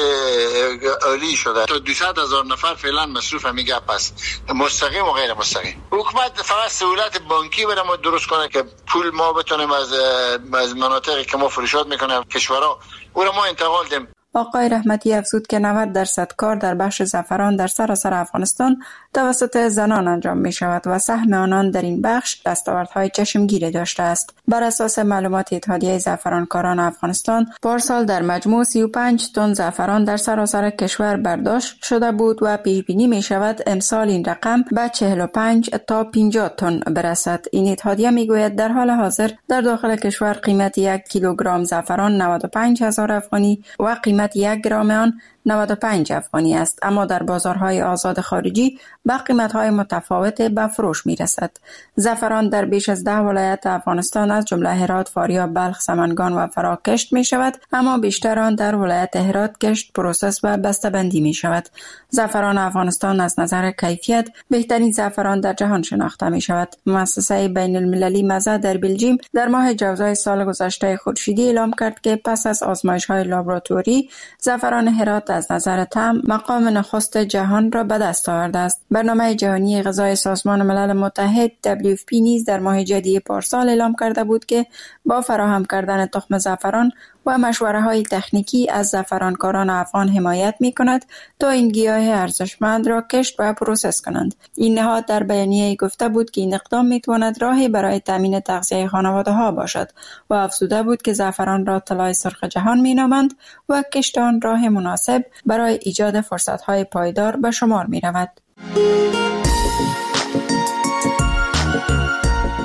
عالی شده. تا 200,000 نفر فعلا مصروف میگه، پس مستقیم و غیر مستقیم. حکومت فقط سهولت بانکی برای ما درست کنه که پول ما بتونیم از مناطقی که ما فروشات میکنیم کشورها او را ما انتقال دیم. آقای رحمتی افزود که 90% کار در بخش زعفران در سراسر افغانستان توسط زنان انجام می شود و سهم آنان در این بخش دستاوردهای چشمگیری داشته است. بر اساس معلومات اتحادیه زعفرانکاران افغانستان، پارسال در مجموع 35 تن زعفران در سراسر کشور برداشت شده بود و پیش بینی می شود امسال این رقم به 45 تا 50 تن برسد. این اتحادیه می گوید در حال حاضر در داخل کشور قیمت 1 کیلوگرم زعفران 95,000 افغانی و قیمت 1 گرم آن 95 افغانی است، اما در بازارهای آزاد خارجی با قیمت‌های متفاوت به فروش می‌رسد. زعفران در بیش از 10 ولایت افغانستان از جمله هرات، فاریاب، بلخ، سمنگان و فرا کشت می‌شود، اما بیشتر آن در ولایت هرات کشت، پروسس و بسته‌بندی می‌شود. زعفران افغانستان از نظر کیفیت بهترین زعفران در جهان شناخته می‌شود. مؤسسه بین‌المللی مزه در بلژیم در ماه جوزای سال گذشته خورشیدی اعلام کرد که پس از آزمایش‌های لابراتوری زعفران هرات از نظر طعم مقام نخست جهان را به دست آورده است. برنامه جهانی غذای سازمان ملل متحد WFP نیز در ماه جدی پارسال اعلام کرده بود که با فراهم کردن تخم زعفران و مشوره‌های تکنیکی از زعفرانکاران افغان حمایت می‌کند تا این گیاه ارزشمند را کشت و پروسس کنند. این نهاد در بیانیه گفته بود که این اقدام می‌تواند راهی برای تامین تغذیه خانواده‌ها باشد و افزوده بود که زعفران را طلای سرخ جهان می‌نامند و کشت آن راه مناسب برای ایجاد فرصت‌های پایدار به شمار می‌رود.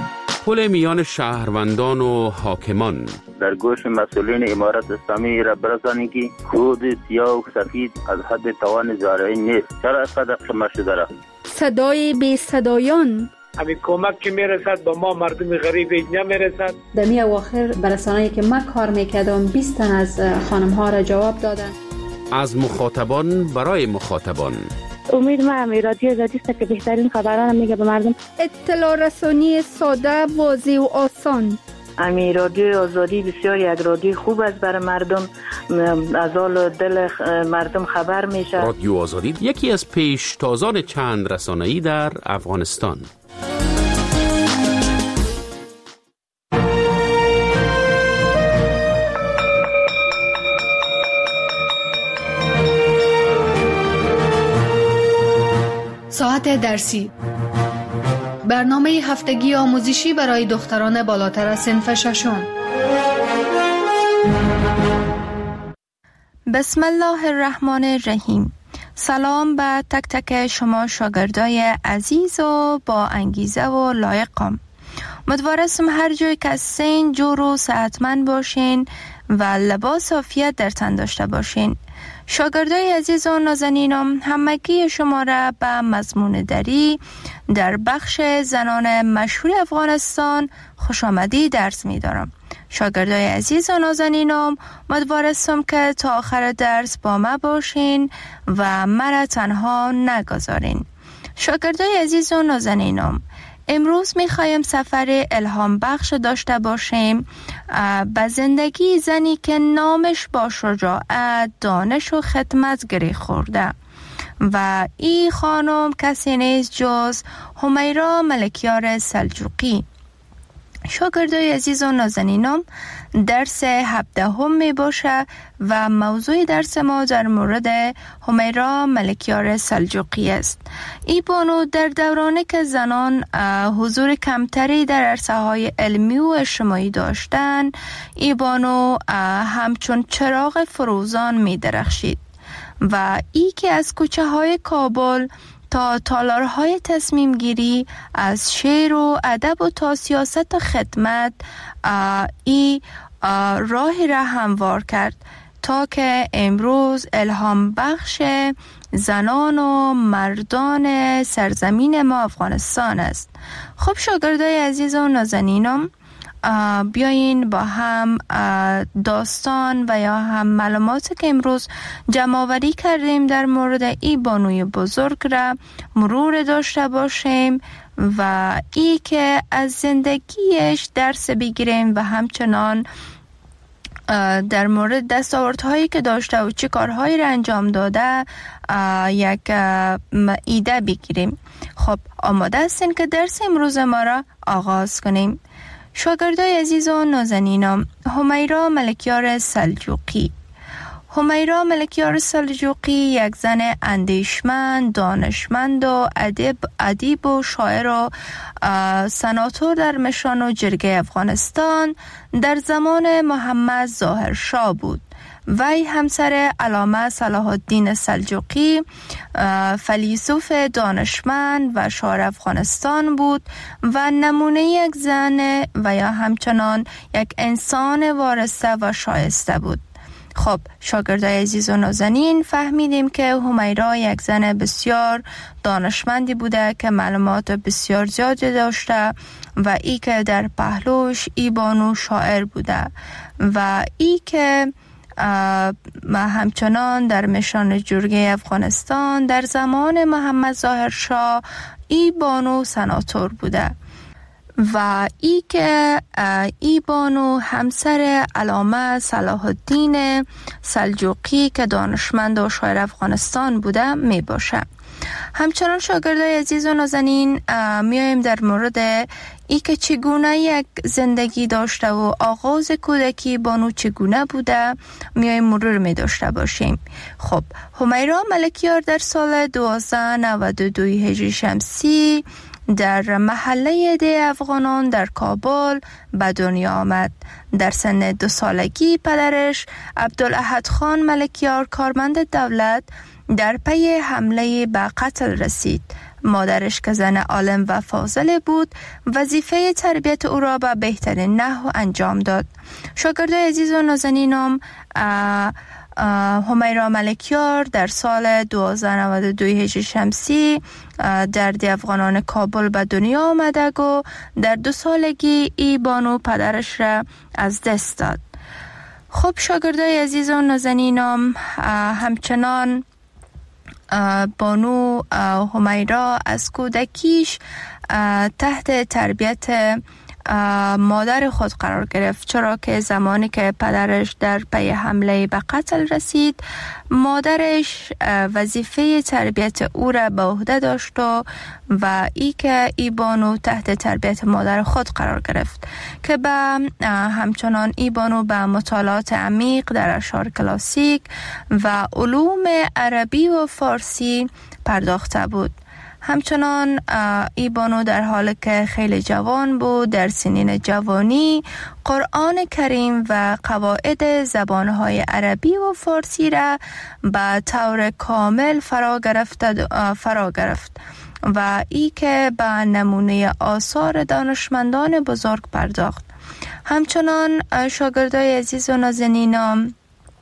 پل میان شهروندان و حاکمان. در گوش مسئولین امارت اسلامی را برسانید که کود سیاه و سفید از حد توان زارعین نیست. چرا اینقدر خمه شده را؟ صدای بی صدایان. همین کمک که میرسد با ما مردم غریب نمیرسد. در می اواخر برسانه‌ای که من کار میکردم 20 تن از خانم ها را جواب دادن. از مخاطبان برای مخاطبان. امید ما رادیو آزادی است که بهترین خبران میگه به مردم. اطلاع رسانی ساده، واضح و آسان. رادیو آزادی بسیار یک رادیو خوب است برای مردم، از حال دل مردم خبر میشه. رادیو آزادی یکی از پیشتازان چند رسانه‌ای در افغانستان. ساعت درسی، برنامه هفتگی آموزشی برای دختران بالاتر از صنف ششم. بسم الله الرحمن الرحیم. سلام به تک تک شما شاگردای عزیز و با انگیزه و لایقم. امیدوارم هر جای که هستین جور و صحتمند باشین و لباس عافیت در تن داشته باشین. شاگردای عزیز و نازنینم، همگی شما را به مضمون دری در بخش زنان مشهور افغانستان خوش آمدی درس می دارم. شاگردای عزیز و نازنینم، امیدوارم که تا آخر درس با ما باشین و مرا تنها نگذارین. شاگردای عزیز و نازنینم، امروز میخوایم سفر الهام بخش داشته باشیم به زندگی زنی که نامش با شجاعت، دانش و خدمت گره خورده و این خانم کسی نیست جز همیرا ملکیار سلجوقی. شاگردای عزیز و نازنینم، درس 17 می باشه و موضوع درس ما در مورد همیرا ملکیار سلجوقی است. این بانو در دورانی که زنان حضور کمتری در عرصه‌های علمی و اجتماعی داشتند، این بانو همچون چراغ فروزان می درخشید و ای که از کوچه های کابل تا تالارهای تصمیم گیری، از شعر و ادب و تا سیاست و خدمت ای راهی را هموار کرد تا که امروز الهام بخش زنان و مردان سرزمین ما افغانستان است. خب شاگردای عزیز و نازنینم، بیاین با هم داستان و یا هم معلوماتی که امروز جمع آوری کردیم در مورد این بانوی بزرگ را مرور داشته باشیم و ای که از زندگیش درس بگیریم و همچنان در مورد دستاوردهایی که داشته و چه کارهایی را انجام داده یک ایده بگیریم. خب آماده هستین که درس امروز ما را آغاز کنیم؟ شاگردای عزیز و نازنینم، همیرا ملکیار سلجوقی. همیرا ملکیار سلجوقی یک زن اندیشمند، دانشمند و ادیب و شاعر و سناتور در مشان و جرگه افغانستان در زمان محمد ظاهرشاه بود. وی همسر علامه صلاح الدین سلجوقی فیلسوف دانشمند و شاعر افغانستان بود و نمونه یک زن و یا همچنان یک انسان وارسته و شایسته بود. خب شاگردای عزیز و نازنین، فهمیدیم که همیرا یک زن بسیار دانشمندی بوده که معلومات بسیار زیادی داشته و ای که در پهلوش ای بانو شاعر بوده و ای که همچنان در مشان جرگه افغانستان در زمان محمد ظاهرشاه ای بانو سناتور بوده و ای که ای بانو همسر علامه صلاح الدین سلجوقی که دانشمند و شاعر افغانستان بوده می باشه. همچنان شاگردای عزیز و نازنین، میایم در مورد ای که چگونه یک زندگی داشته و آغاز کودکی بانو چگونه بوده میایم مرور می داشته باشیم. خب همیرا ملکیار در سال 1292 هجری شمسی در محله ده افغانان در کابل به دنیا آمد. در سن 2 سالگی پدرش عبدالاحد خان ملکیار کارمند دولت در پی حمله به قتل رسید مادرش که زن عالم و فاضل بود وظیفه تربیت او را به بهترین نحو انجام داد. شاگردای عزیز و نازنینم، همیرا ملکیار در سال 1292 هجری شمسی در دی افغانان کابل به دنیا آمده و در 2 سالگی ای بانو پدرش را از دست داد. خب شاگردای عزیز و نازنینم، همچنان بانو همیرا از کودکیش تحت تربیت مادر خود قرار گرفت، چرا که زمانی که پدرش در پی حمله به قتل رسید، مادرش وظیفه تربیت او را به عهده داشت و ای بانو تحت تربیت مادر خود قرار گرفت که همچنان ای بانو به مطالعات عمیق در اشعار کلاسیک و علوم عربی و فارسی پرداخته بود. همچنان ای بانو در حالی که خیلی جوان بود، در سنین جوانی قرآن کریم و قواعد زبانهای عربی و فارسی را به طور کامل فرا گرفت و ای که به نمونه آثار دانشمندان بزرگ پرداخت. همچنان شاگردای عزیز و نازنینم،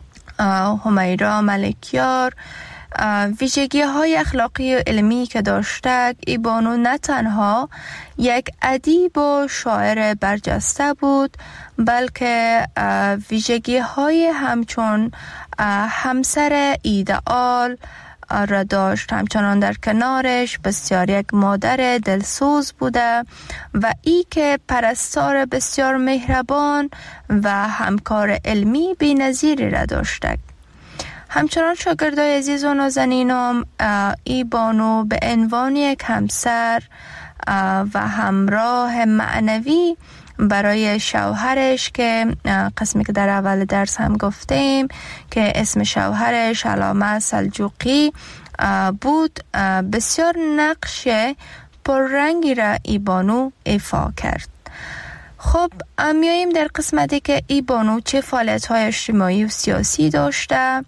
همیرا ملکیار ویژگی های اخلاقی و علمی که داشته، ای بانو نه تنها یک ادیب و شاعر برجسته بود، بلکه ویژگی های همچون همسر ایدئال را داشت. همچنان در کنارش بسیار یک مادر دلسوز بوده و ای که پرستار بسیار مهربان و همکار علمی بی‌نظیری را داشته. همچنان شاگردای عزیز و نازنینم، ای بانو به عنوان یک همسر و همراه معنوی برای شوهرش که قسمی که در اول درس هم گفتیم که اسم شوهرش علامه سلجوقی بود، بسیار نقش پررنگی را ای بانو ایفا کرد. خب میاییم در قسمتی که ای بانو چه فعالیت‌های اجتماعی و سیاسی داشته.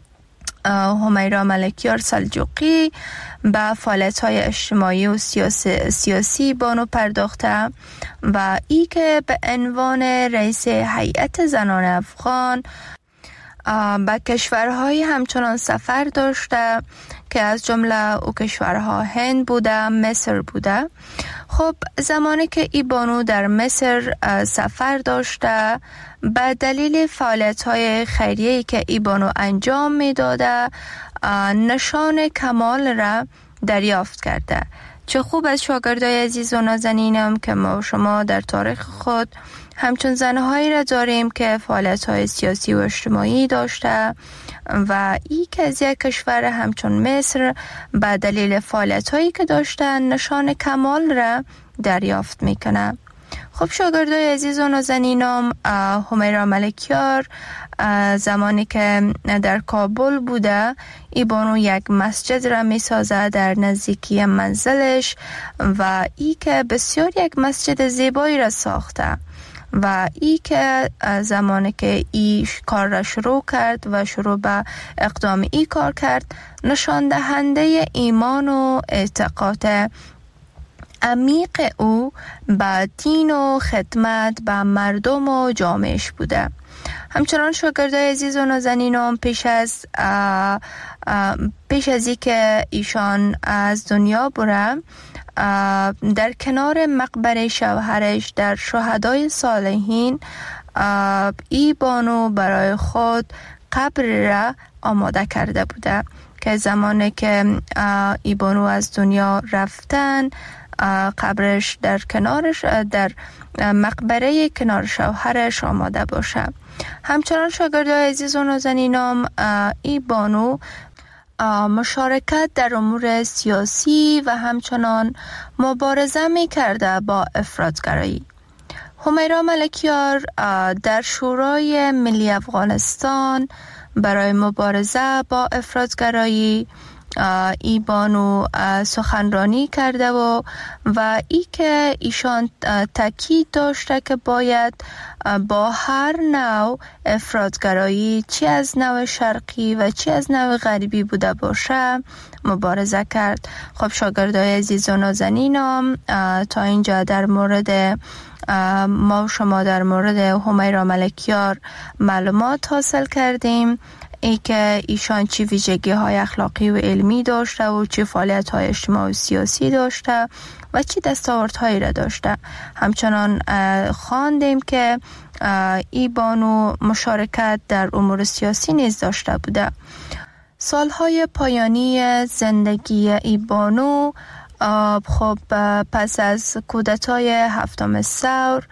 همیرا ملکیار سلجوقی به فعالیت‌های اجتماعی و سیاسی بانو پرداخته و ای که به عنوان رئیس هیئت زنان افغان به کشورهای همچنان سفر داشته که از جمله او کشورها هند بوده، مصر بوده. خب زمانی که ای بانو در مصر سفر داشته، به دلیل فعالیت‌های خیریه‌ای که ای بانو انجام می‌داده، نشان کمال را دریافت کرده. چه خوب از شاگردای عزیز و نازنینم که ما شما در تاریخ خود همچون زنهایی را داریم که فعالیت‌های سیاسی و اجتماعی داشته و ای که از یک کشور همچون مصر به دلیل فعالیت‌هایی که داشتن نشان کمال را دریافت میکنه. خب شاگردای عزیز و نازنینم، همیرا ملکیار زمانی که در کابل بوده، ای بانو یک مسجد را می سازه در نزدیکی منزلش و ای که بسیار یک مسجد زیبایی را ساخته و ای که زمانی که ای کار را شروع کرد و شروع به اقدام ای کار کرد، نشان دهنده ایمان و اعتقاد عمیق او به دین و خدمت به مردم و جامعهش بوده. همچنان شاگردای عزیز و نازنینم پیش از ای که ایشان از دنیا بره، در کنار مقبره شوهرش در شهدای صالحین ای بانو برای خود قبر را آماده کرده بوده که زمانی که ای بانو از دنیا رفتن، قبرش در کنارش در مقبره کنار شوهرش آماده باشه. همچنان شاگردای عزیز و نازنینم، ای بانو مشارکت در امور سیاسی و همچنان مبارزه می کرده با افراطگرایی. همیرا ملکیار در شورای ملی افغانستان برای مبارزه با افراطگرایی ای بانو سخنرانی کرده و ای که ایشان تاکید داشته که باید با هر نوع افراطگرایی چی از نوع شرقی و چی از نوع غربی بوده باشه مبارزه کرد. خب شاگردای عزیز و نازنینم تا اینجا در مورد ما و شما در مورد همیرا ملکیار معلومات حاصل کردیم، ای که ایشان چی ویژگی های اخلاقی و علمی داشته و چی فعالیت های اجتماعی و سیاسی داشته و چی دستاوردهایی را داشته. همچنان خواندیم که ای بانو مشارکت در امور سیاسی نیز داشته بوده. سالهای پایانی زندگی ای بانو خب پس از کودتای 7 ثور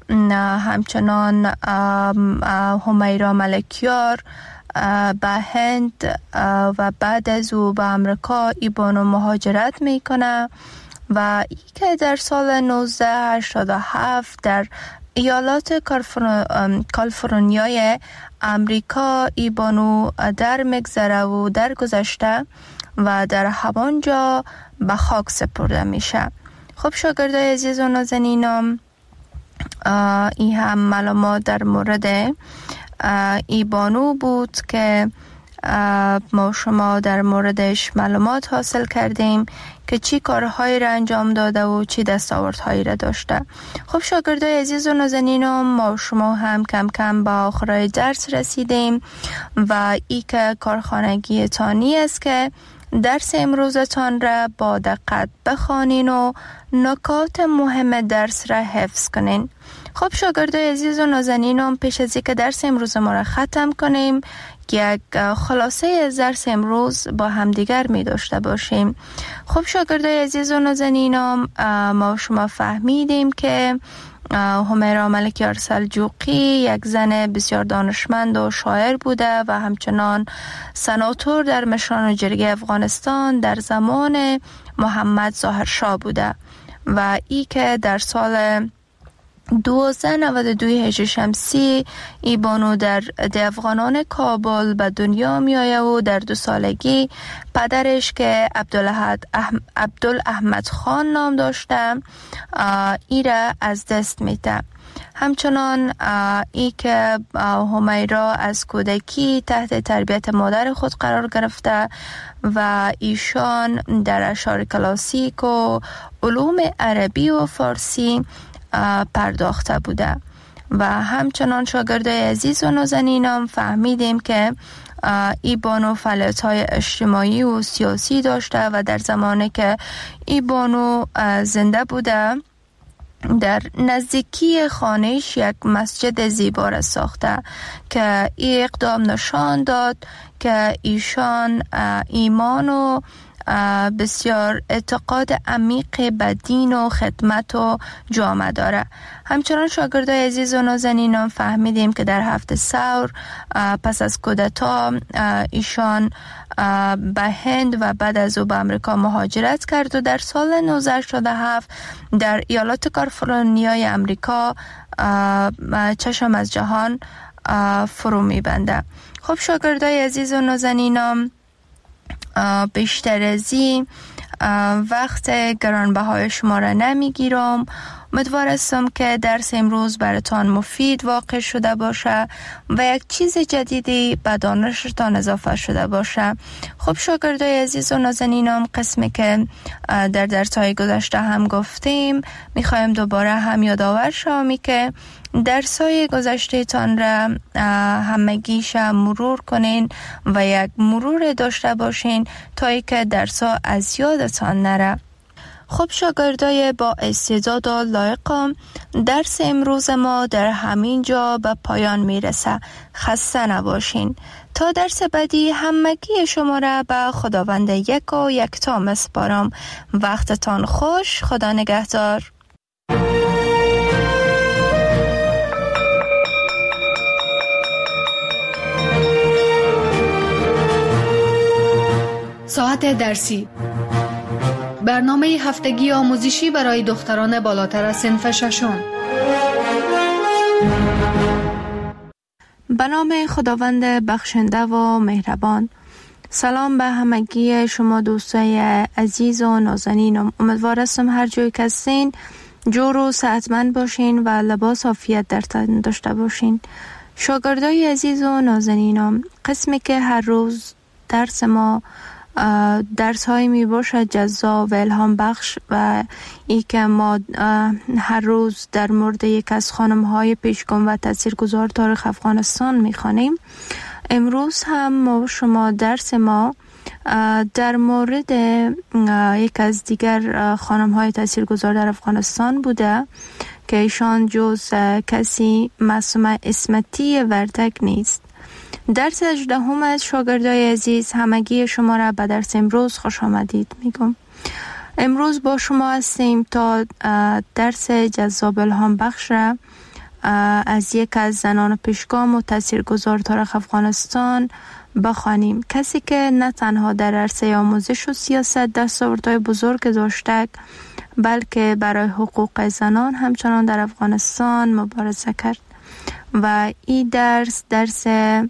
همچنان همیرا ملکیار به هند و بعد از او به امریکا ای بانو مهاجرت میکنه و ای که در سال 1987 در ایالات کالیفرنیای امریکا ای بانو در مگذره و در گذشته و در همانجا به خاک سپرده میشه. خب شاگردای عزیز و نازنینم، این هم معلومات در مورد ای بانو بود که ما شما در موردش معلومات حاصل کردیم که چی کارهایی را انجام داده و چی دستاوردهایی را داشته. خب شاگردای عزیز و نازنینم، ما شما هم کم کم به آخرای درس رسیدیم و ای که کارخانگی تانی است که درس امروزتان را با دقت بخوانین و نکات مهم درس را حفظ کنین. خب شاگردای عزیز و نازنینم، پیش از اینکه درس امروز ما را ختم کنیم یک خلاصه از درس امروز با همدیگر می داشته باشیم. خب شاگردای عزیز و نازنینم، ما شما فهمیدیم که همیرا ملکیار سلجوقی یک زن بسیار دانشمند و شاعر بوده و همچنان سناتور در مشران جرگه افغانستان در زمان محمد ظاهر شاه بوده و ای که در سال 1292 هجری شمسی ای بانو در افغانان کابل به دنیا می آید و در 2 سالگی پدرش که عبدالاحمد خان نام داشته ای را از دست میده. همچنان ای که همیرا از کودکی تحت تربیت مادر خود قرار گرفته و ایشان در اشعار کلاسیک و علوم عربی و فارسی پرداخته بوده و همچنان شاگردای عزیز و نازنینم فهمیدیم که ای بانو فعالیت‌های اجتماعی و سیاسی داشته و در زمانی که ای بانو زنده بوده در نزدیکی خانهش یک مسجد زیبا را ساخته که این اقدام نشان داد که ایشان ایمان و بسیار اعتقاد عمیق به دین و خدمت و جامعه داره. همچنان شاگردای عزیز و نازنینم فهمیدیم که در 7 ثور پس از کودتا ایشان به هند و بعد از او به امریکا مهاجرت کرد و در سال 1987 در ایالات کالیفرنیای امریکا چشم از جهان فرو میبنده. خب شاگردای عزیز و نازنینم، بیشتر از این وقت گرانبهای شما را نمیگیرم. امیدوار هستم که درس امروز براتان مفید واقع شده باشه و یک چیز جدیدی به دانشتان اضافه شده باشه. خب شاگردای عزیز و نازنینم، قسمی که در درس‌های گذشته هم گفتیم میخوایم دوباره هم یادآور شوم که درس‌های گذشته تان را همگیش مرور کنین و یک مرور داشته باشین تا اینکه درس‌ها از یادتان نره. خب شاگردای با استعداد و لایقم، درس امروز ما در همین جا به پایان میرسه. خسته نباشین. تا درس بعدی همگی شما را به خداوند یک و یکتا میسپارم. وقتتان خوش. خدا نگهدار. ساعت درسی، برنامه هفتگی آموزشی برای دختران بالاتر از صنف ششم. به نام خداوند بخشنده و مهربان. سلام به همگی شما دوستای عزیز و نازنینم. امیدوار هستم هر جایی که هستین جور و صحتمند باشین و لباس عافیت در تن داشته باشین. شاگردای عزیز و نازنینم، قسمی که هر روز درس ما درس های می باشد جذاب و الهام بخش و ای که ما هر روز در مورد یک از خانم های پیشگام و تاثیرگذار تاریخ افغانستان می خوانیم. امروز هم ما شما درس ما در مورد یک از دیگر خانم های تاثیرگذار در افغانستان بوده که ایشان جز کسی معصومه اسمتی وردک نیست. درس 18 از شاگردای عزیز، همگی شما را به درس امروز خوش آمدید میگم. امروز با شما هستیم تا درس جذاب الهام بخش را از یک از زنان پیشگام و تاثیرگذار تاریخ افغانستان بخوانیم. کسی که نه تنها در عرصه آموزش و سیاست دستاوردهای بزرگ داشته بلکه برای حقوق زنان همچنان در افغانستان مبارزه کرد و این درس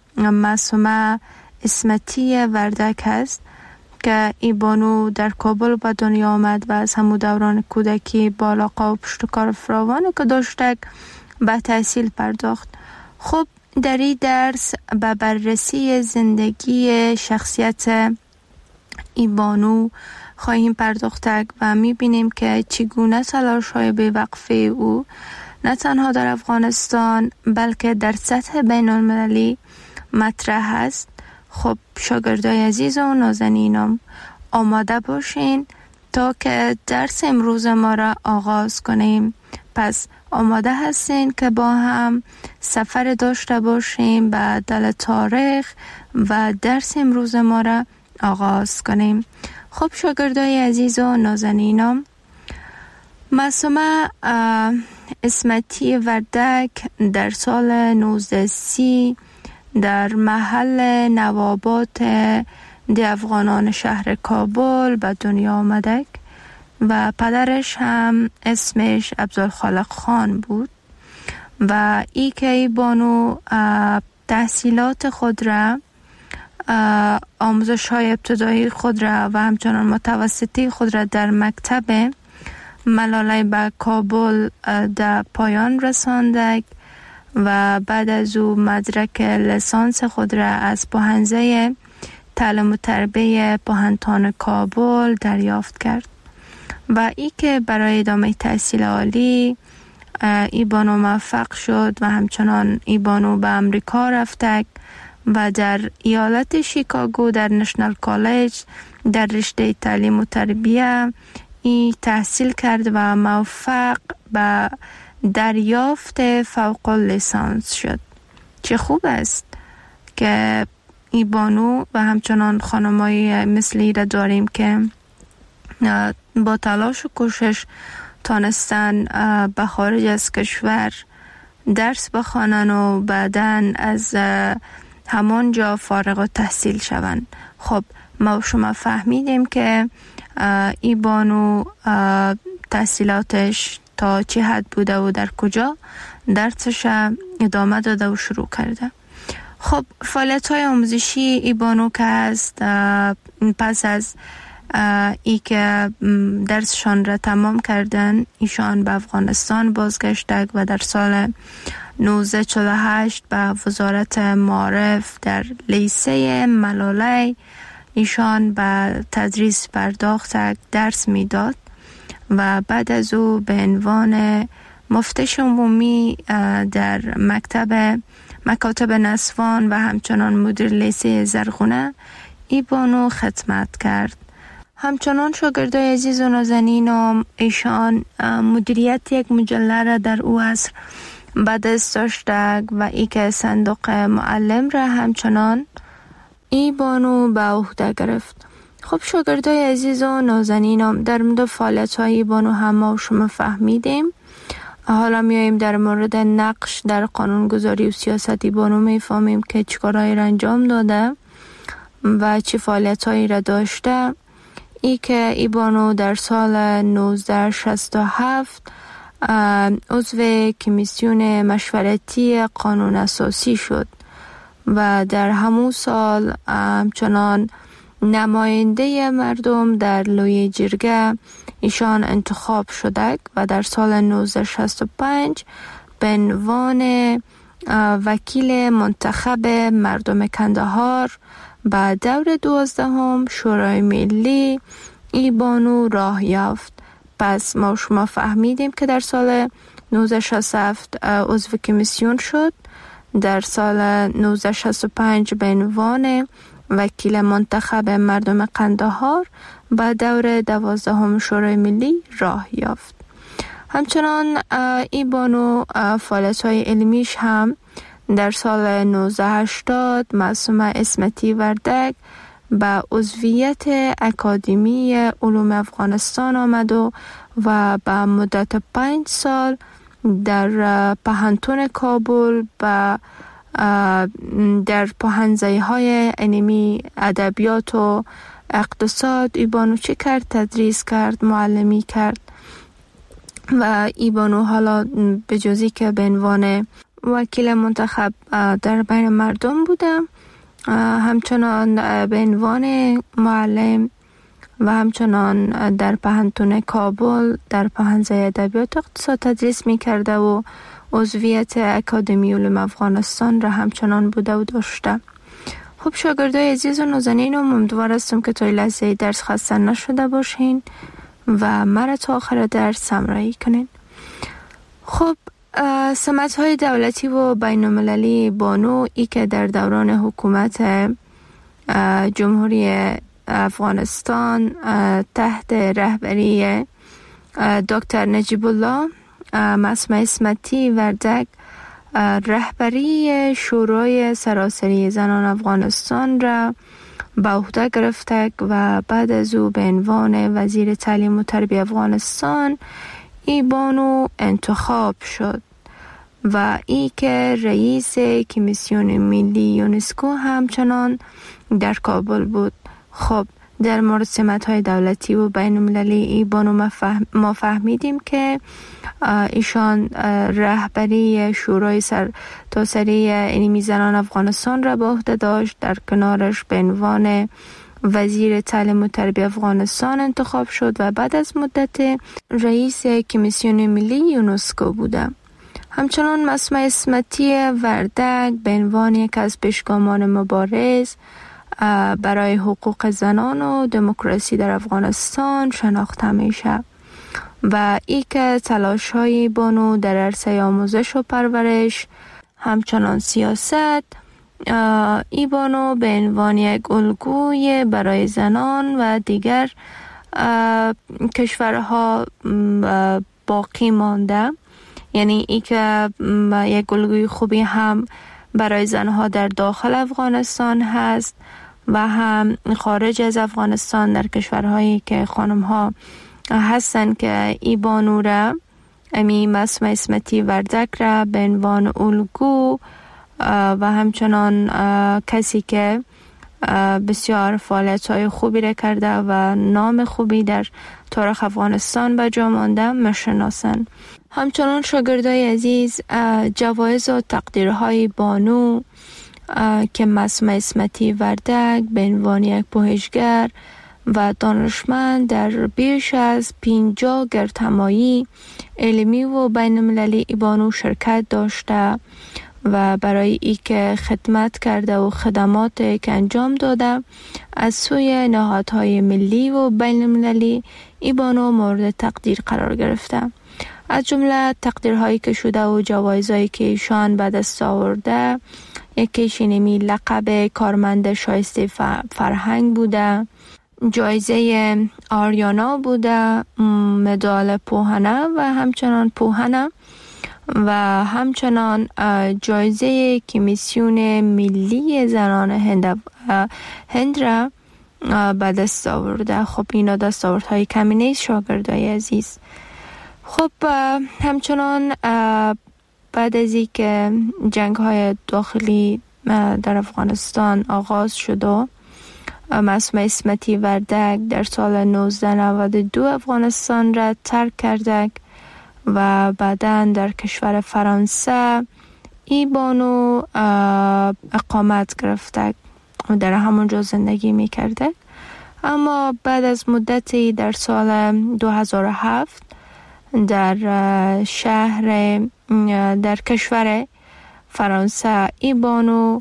معصومه اسمتی وردک است که این بانو در کابل به دنیا آمد و از همون دوران کودکی با علاقه و پشتکار فراوانی که داشته به تحصیل پرداخت. خب در این درس به بررسی زندگی شخصیت این بانو خواهیم پرداخت و میبینیم که چگونه تلاش های بی‌وقفه او نه تنها در افغانستان بلکه در سطح بین المللی مطرح است. خب شاگردای عزیز و نازنینم، آماده باشین تا که درس امروز ما را آغاز کنیم. پس آماده هستین که با هم سفر داشته باشیم به دل تاریخ و درس امروز ما را آغاز کنیم. خب شاگردای عزیز و نازنینم، معصومه اسمتی وردک در سال 1930 در محل نوابات دی افغانان شهر کابل به دنیا آمده و پدرش هم اسمش عبدالخالق خان بود و ای که ای بانو تحصیلات خود را، آموزش های ابتدایی خود را و همچنان متوسطی خود را در مکتب ملاله به کابل در پایان رسانده و بعد از او مدرک لیسانس خود را از پوهنځی تعلیم و تربیه پوهنتون کابل دریافت کرد و ای که برای ادامه تحصیل عالی ای بانو موفق شد و همچنان ای بانو به امریکا رفته و در ایالت شیکاگو در نشنال کالج در رشته تعلیم و تربیه ای تحصیل کرد و موفق به دریافت فوق لیسانس شد. چه خوب است که ای بانو و همچنان خانمایی مثلی را داریم که با تلاش و کوشش تانستن به خارج از کشور درس بخوانن و بعداً از همان جا فارغ التحصیل شوند. خب ما شما فهمیدیم که ای بانو تحصیلاتش تا چه حد بوده و در کجا درسش ادامه داده و شروع کرده. خب فعالیت های آموزشی ای بانو که هست پس از ای که درسشان را تمام کردن ایشان به افغانستان بازگشتند و در سال 1948 به وزارت معارف در لیسه ملاله ایشان به تدریس پرداخت درس میداد و بعد از او به عنوان مفتش عمومی در مکاتب نسوان و همچنان مدیر لیسه زرغونه ای بانو خدمت کرد. همچنان شاگردای عزیز و نازنینم، ایشان مدیریت یک مجله را در او عصر به دست داشته و ای که صندوق معلم را همچنان ای بانو به عهده گرفت. خب شاگردای عزیز و نازنینم، در مورد فعالیت‌های ای بانو هم ما شما فهمیدیم. حالا میاییم در مورد نقش در قانونگذاری و سیاست ای بانو میفهمیم که چیکارهایی را انجام داده و چه فعالیت‌هایی را داشته. ای که ای بانو در سال 1967 عضو کمیسیون مشورتی قانون اساسی شد و در همون سال همچنان نماینده مردم در لوی جرگه ایشان انتخاب شده و در سال 1965 به عنوان وکیل منتخب مردم کندهار به دور 12 شورای ملی ای بانو راه یافت. پس ما شما فهمیدیم که در سال 1967 عضو کمیسیون شد، در سال 1965 به عنوان وکیل منتخب مردم قندهار به دور 12 شورای ملی راه یافت. همچنان ای بانو فعالیت‌های علمیش هم در سال 1980 معصومه اسمتی وردک به عضویت اکادمی علوم افغانستان آمد و به مدت 5 سال در پهنتون کابل در پوهنځی‌های علمی ادبیات و اقتصاد ای بانو چی کرد؟ تدریس کرد، معلمی کرد و ای بانو حالا به جزی که به عنوان وکیل منتخب در بین مردم بودم، همچنان به عنوان معلم و همچنان در پهنتون کابل در پوهنځی ادبیات اقتصاد تدریس می کرده و عضویت اکادمی علوم افغانستان را همچنان بوده و داشته. خب شاگردای عزیز و نازنین، امیدوار هستم که تا لحظه درس خسته نشده باشین و مرا تا آخر درس همراهی کنین. خب سمت‌های دولتی و بین‌المللی بانو ای که در دوران حکومت جمهوری افغانستان تحت رهبری دکتر نجیب الله معصومه اسمتی وردک رهبری شورای سراسری زنان افغانستان را به عهده گرفته و بعد از او به عنوان وزیر تعلیم و تربیت افغانستان ای بانو انتخاب شد و ای که رئیس کمیسیون ملی یونسکو همچنان در کابل بود. خب در مورد سمت‌های دولتی و بین‌المللی ای بانو ما فهمیدیم که ایشان رهبری شورای سرتاسری علمی زنان افغانستان را به عهده داشت. در کنارش به عنوان وزیر تعلیم و تربیت افغانستان انتخاب شد و بعد از مدت رئیس کمیسیون ملی یونسکو بوده. همچنان معصومه اسمتی وردک به عنوان یک از پیشگامان مبارز برای حقوق زنان و دموکراسی در افغانستان شناخته میشه و ای که تلاش‌های بانو در عرصه آموزش و پرورش همچنان سیاست ای بانو به عنوان یک الگوی برای زنان و دیگر کشورها باقی مانده، یعنی ای که یک الگوی خوبی هم برای زنها در داخل افغانستان هست و هم خارج از افغانستان در کشورهایی که خانم‌ها هستن که ای بانو را معصومه اسمتی وردک را به عنوان الگو و همچنان کسی که بسیار فعالیت‌های خوبی را کرده و نام خوبی در تاریخ افغانستان به جا مانده میشناسند. همچنان شاگردای عزیز جوایز و تقدیرهای بانو که معصومه اسمتی وردک به عنوان یک پژوهشگر و دانشمند در بیش از 50 گردهمایی علمی و بین‌المللی ای بانو شرکت داشته و برای ای که خدمت کرده و خدمات که انجام داده از سوی نهادهای ملی و بین‌المللی ای بانو مورد تقدیر قرار گرفته. از جمله تقدیرهایی که شده و جوایزهایی که ایشان به دست آورده، یکیش اینمی لقب کارمند شایسته فرهنگ بوده، جایزه آریانا بوده، مدال پوهنه و همچنان پوهنه و همچنان جایزه کمیسیون ملی زنان هند را به دست آورده. خب اینا دستاوردهای کمی نیست شاگردای عزیز. خب همچنان بعد از این که جنگ های داخلی در افغانستان آغاز شد و معصومه اسمتی وردک در سال 1992 افغانستان را ترک کرده و بعداً در کشور فرانسه ای بانو اقامت گرفته در همونجا زندگی میکرده. اما بعد از مدتی در سال 2007 در در کشور فرانسه این بانو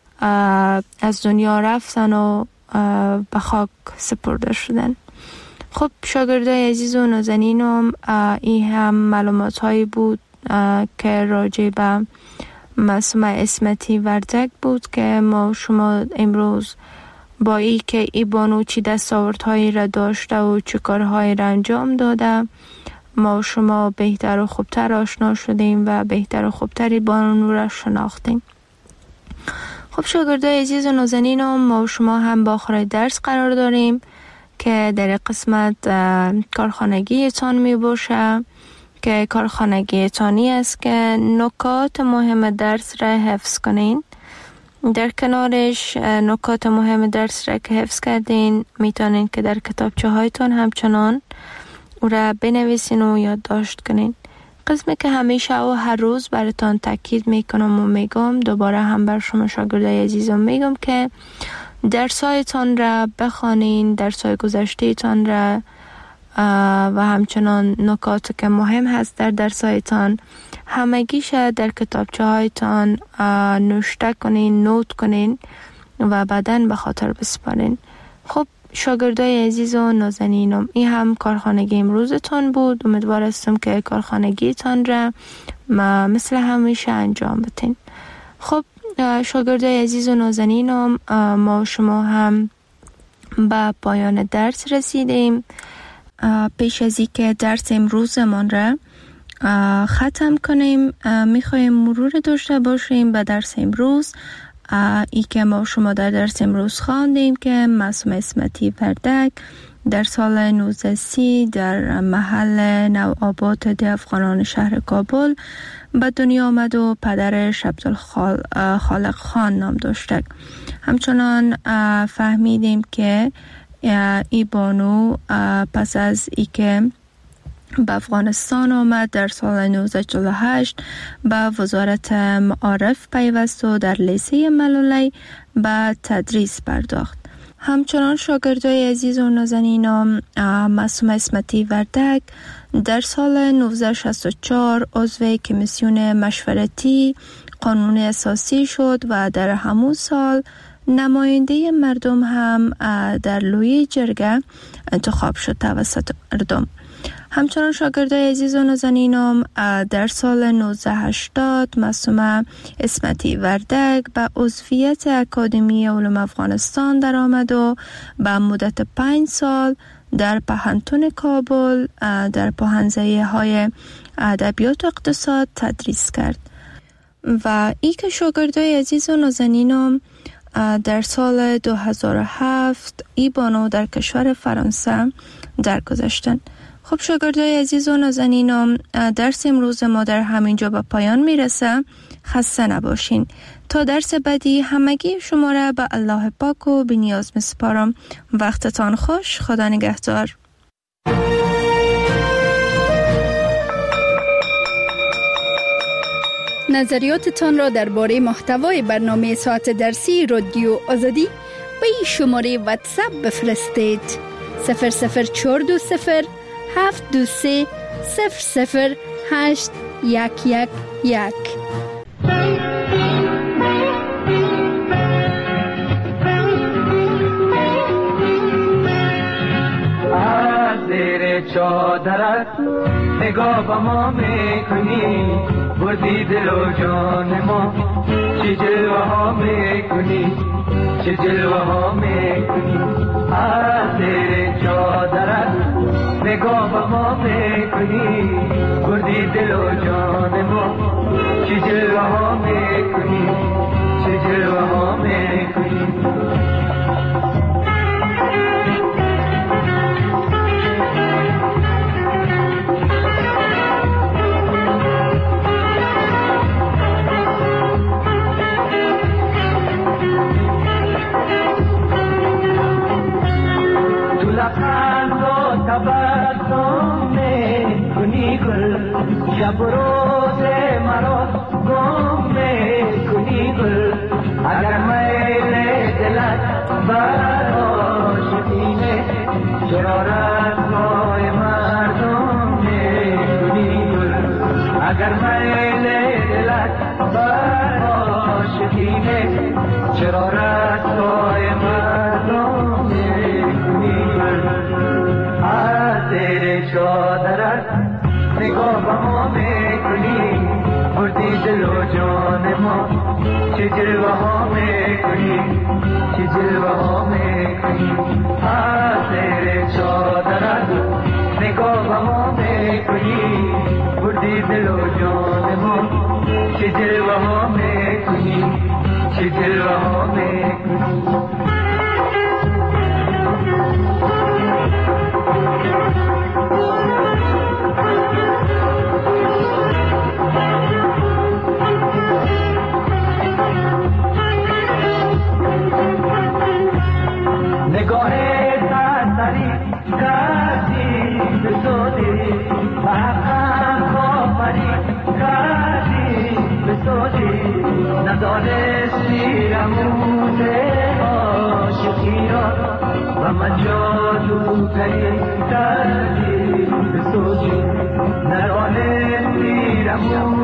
از دنیا رفتن و به خاک سپرده شدن. خب شاگردای عزیز و نازنینم، این هم معلومات هایی بود که راجع به معصومه اسمتی وردک بود که ما شما امروز با ای که ای بانو چی دستاوردهایی را داشته و چه کارهایی را انجام داده ما شما بهتر و خوبتر آشنا شدیم و بهتر و خوبتری بانو را شناختیم. خب شاگردای عزیز و نازنینم، ما شما هم با آخر درس قرار داریم که در قسمت کارخانگی تان می باشه که کارخانگی تانی است که نکات مهم درس را حفظ کنین. در کنارش نکات مهم درس را که حفظ کردین میتونین که در کتابچه هایتون همچنان او را بنویسین و یادداشت کنین. قسمی که همیشه و هر روز براتون تاکید میکنم و میگم، دوباره هم بر شما شاگردای عزیزم میگم که درسایتان را بخوانین، درسای گذشتهتان را و همچنان نکات که مهم هست در درسایتان همگیش در کتابچه هایتان نوشته کنین، نوت کنین و بعداً به خاطر بسپارین. خب شاگردای عزیز و نازنینم، این هم کارخانگی امروزتان بود. امیدوار هستم که کارخانگیتان را مثل همیشه انجام بدین. خب شاگردای عزیز و نازنینم، ما شما هم به پایان درس رسیدیم. پیش از اینکه درس امروزمان را ختم کنیم میخوایم مرور داشته باشیم به درس امروز. ای که ما شما در درس امروز خواندیم که معصومه اسمتی وردک در سال 1930 در محل نوآباد ده افغانان شهر کابل به دنیا آمد و پدرش عبدالخالق خان نام داشته. همچنان فهمیدیم که ای بانو پس از ای که به افغانستان آمد در سال 1948 به وزارت معارف پیوست و در لیسه ملولی به تدریس پرداخت. همچنان شاگردای عزیز و نازنینم، معصومه اسمتی وردک در سال 1964 عضو کمیسیون مشورتی قانون اساسی شد و در همون سال نماینده مردم هم در لوی جرگه انتخاب شد توسط مردم. همچنان شاگردای عزیز و نازنینم، در سال 1980 معصومه اسمتی وردک به عضویت اکادمی علوم افغانستان در آمد و به مدت 5 سال در پهنتون کابل در پوهنځی های ادبیات و اقتصاد تدریس کرد. و ای که شاگردای عزیز و نازنینم در سال 2007 ای بانو در کشور فرانسه درگذشتند. خب شاگردای عزیز و نازنینم، درس امروز ما در همینجا به پایان میرسه. خسته نباشین. تا درس بعدی همگی شما را به الله پاک و بی‌نیاز میسپارم. وقتتان خوش. خدا نگهدار. نظریاتتان را درباره محتوای برنامه ساعت درسی رادیو آزادی به این شماره واتساپ بفرستید: 00420 723 00811. زیر چادرت نگاه با ما میکنی، بردی دل و جان ما، چه جلوه ها میکنی، چه جلوه ها میکنی. از زیر چادرت نگاه با ما میکنی، بردی دل و جان ما، چه جلوه ها میکنی، چه جلوه ها میکنی. شب روز مرا گم کنی گل، اگر میل دلم دلت بر آشتینه چرا رسوای مردم میکنی گل اگر میل دلت بر آشتینه چرا رسوای مردم میکنی گل از زیر چادرت نگاه به ما میکنی بردی دل و جان ما چه جلوه ها میکنی چه جلوه ها میکنی از زیر چادرت نگاه به ما میکنی بردی دل و جان ما چه جلوه ها میکنی چه جلوه ها میکنی نگاه سرسری کردی به سودی حقم کافری کردی به سودی ندانستی رموز عاشقی را و من جادوگری کردی به سودی ندانستی رموز